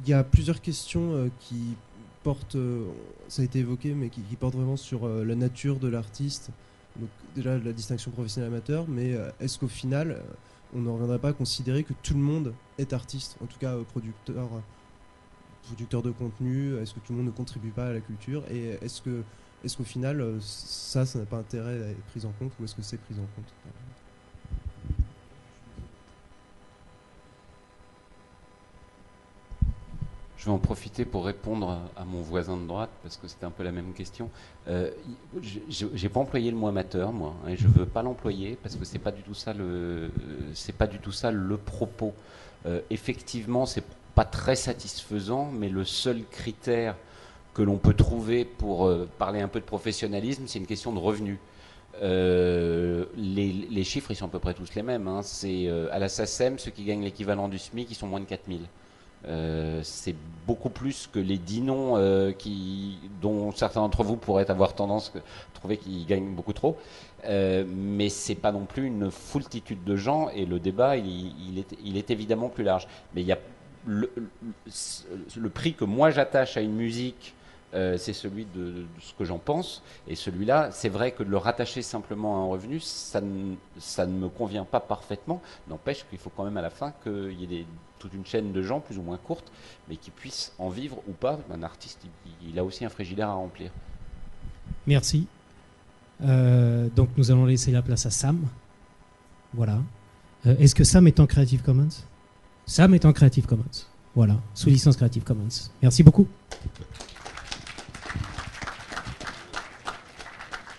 il y a plusieurs questions euh, qui portent, euh, ça a été évoqué, mais qui, qui portent vraiment sur euh, la nature de l'artiste. Donc déjà la distinction professionnel-amateur, mais euh, est-ce qu'au final, euh, on ne reviendrait pas à considérer que tout le monde est artiste, en tout cas euh, producteur, euh, producteur de contenu, est-ce que tout le monde ne contribue pas à la culture, et est-ce que, est-ce qu'au final, euh, ça, ça n'a pas intérêt à être pris en compte, ou est-ce que c'est pris en compte? Je vais en profiter pour répondre à mon voisin de droite, parce que c'était un peu la même question. Euh, j'ai pas employé le mot amateur, moi, et je veux pas l'employer parce que c'est pas du tout ça le, c'est pas du tout ça le propos. Euh, effectivement, c'est pas très satisfaisant, mais le seul critère que l'on peut trouver pour euh, parler un peu de professionnalisme, c'est une question de revenus. Euh, les, les chiffres, ils sont à peu près tous les mêmes. Hein. C'est euh, à la SACEM, ceux qui gagnent l'équivalent du SMIC, ils sont moins de quatre mille. Euh, c'est beaucoup plus que les dix noms euh, qui, dont certains d'entre vous pourraient avoir tendance à trouver qu'ils gagnent beaucoup trop. Euh, mais c'est pas non plus une foultitude de gens, et le débat il, il, est, il est évidemment plus large. Mais il y a le, le, le prix que moi j'attache à une musique, euh, c'est celui de, de ce que j'en pense, et celui-là, c'est vrai que de le rattacher simplement à un revenu, ça ne, ça ne me convient pas parfaitement. N'empêche qu'il faut quand même à la fin qu'il y ait des, toute une chaîne de gens plus ou moins courte, mais qui puissent en vivre ou pas. Un artiste, il, il a aussi un frigidaire à remplir. Merci. Euh, donc nous allons laisser la place à Sam. Voilà. Euh, Est-ce que Sam est en Creative Commons? Sam est en Creative Commons. Voilà, sous licence Creative Commons. Merci beaucoup.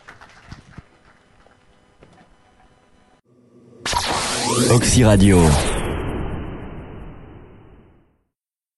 Oxy Radio.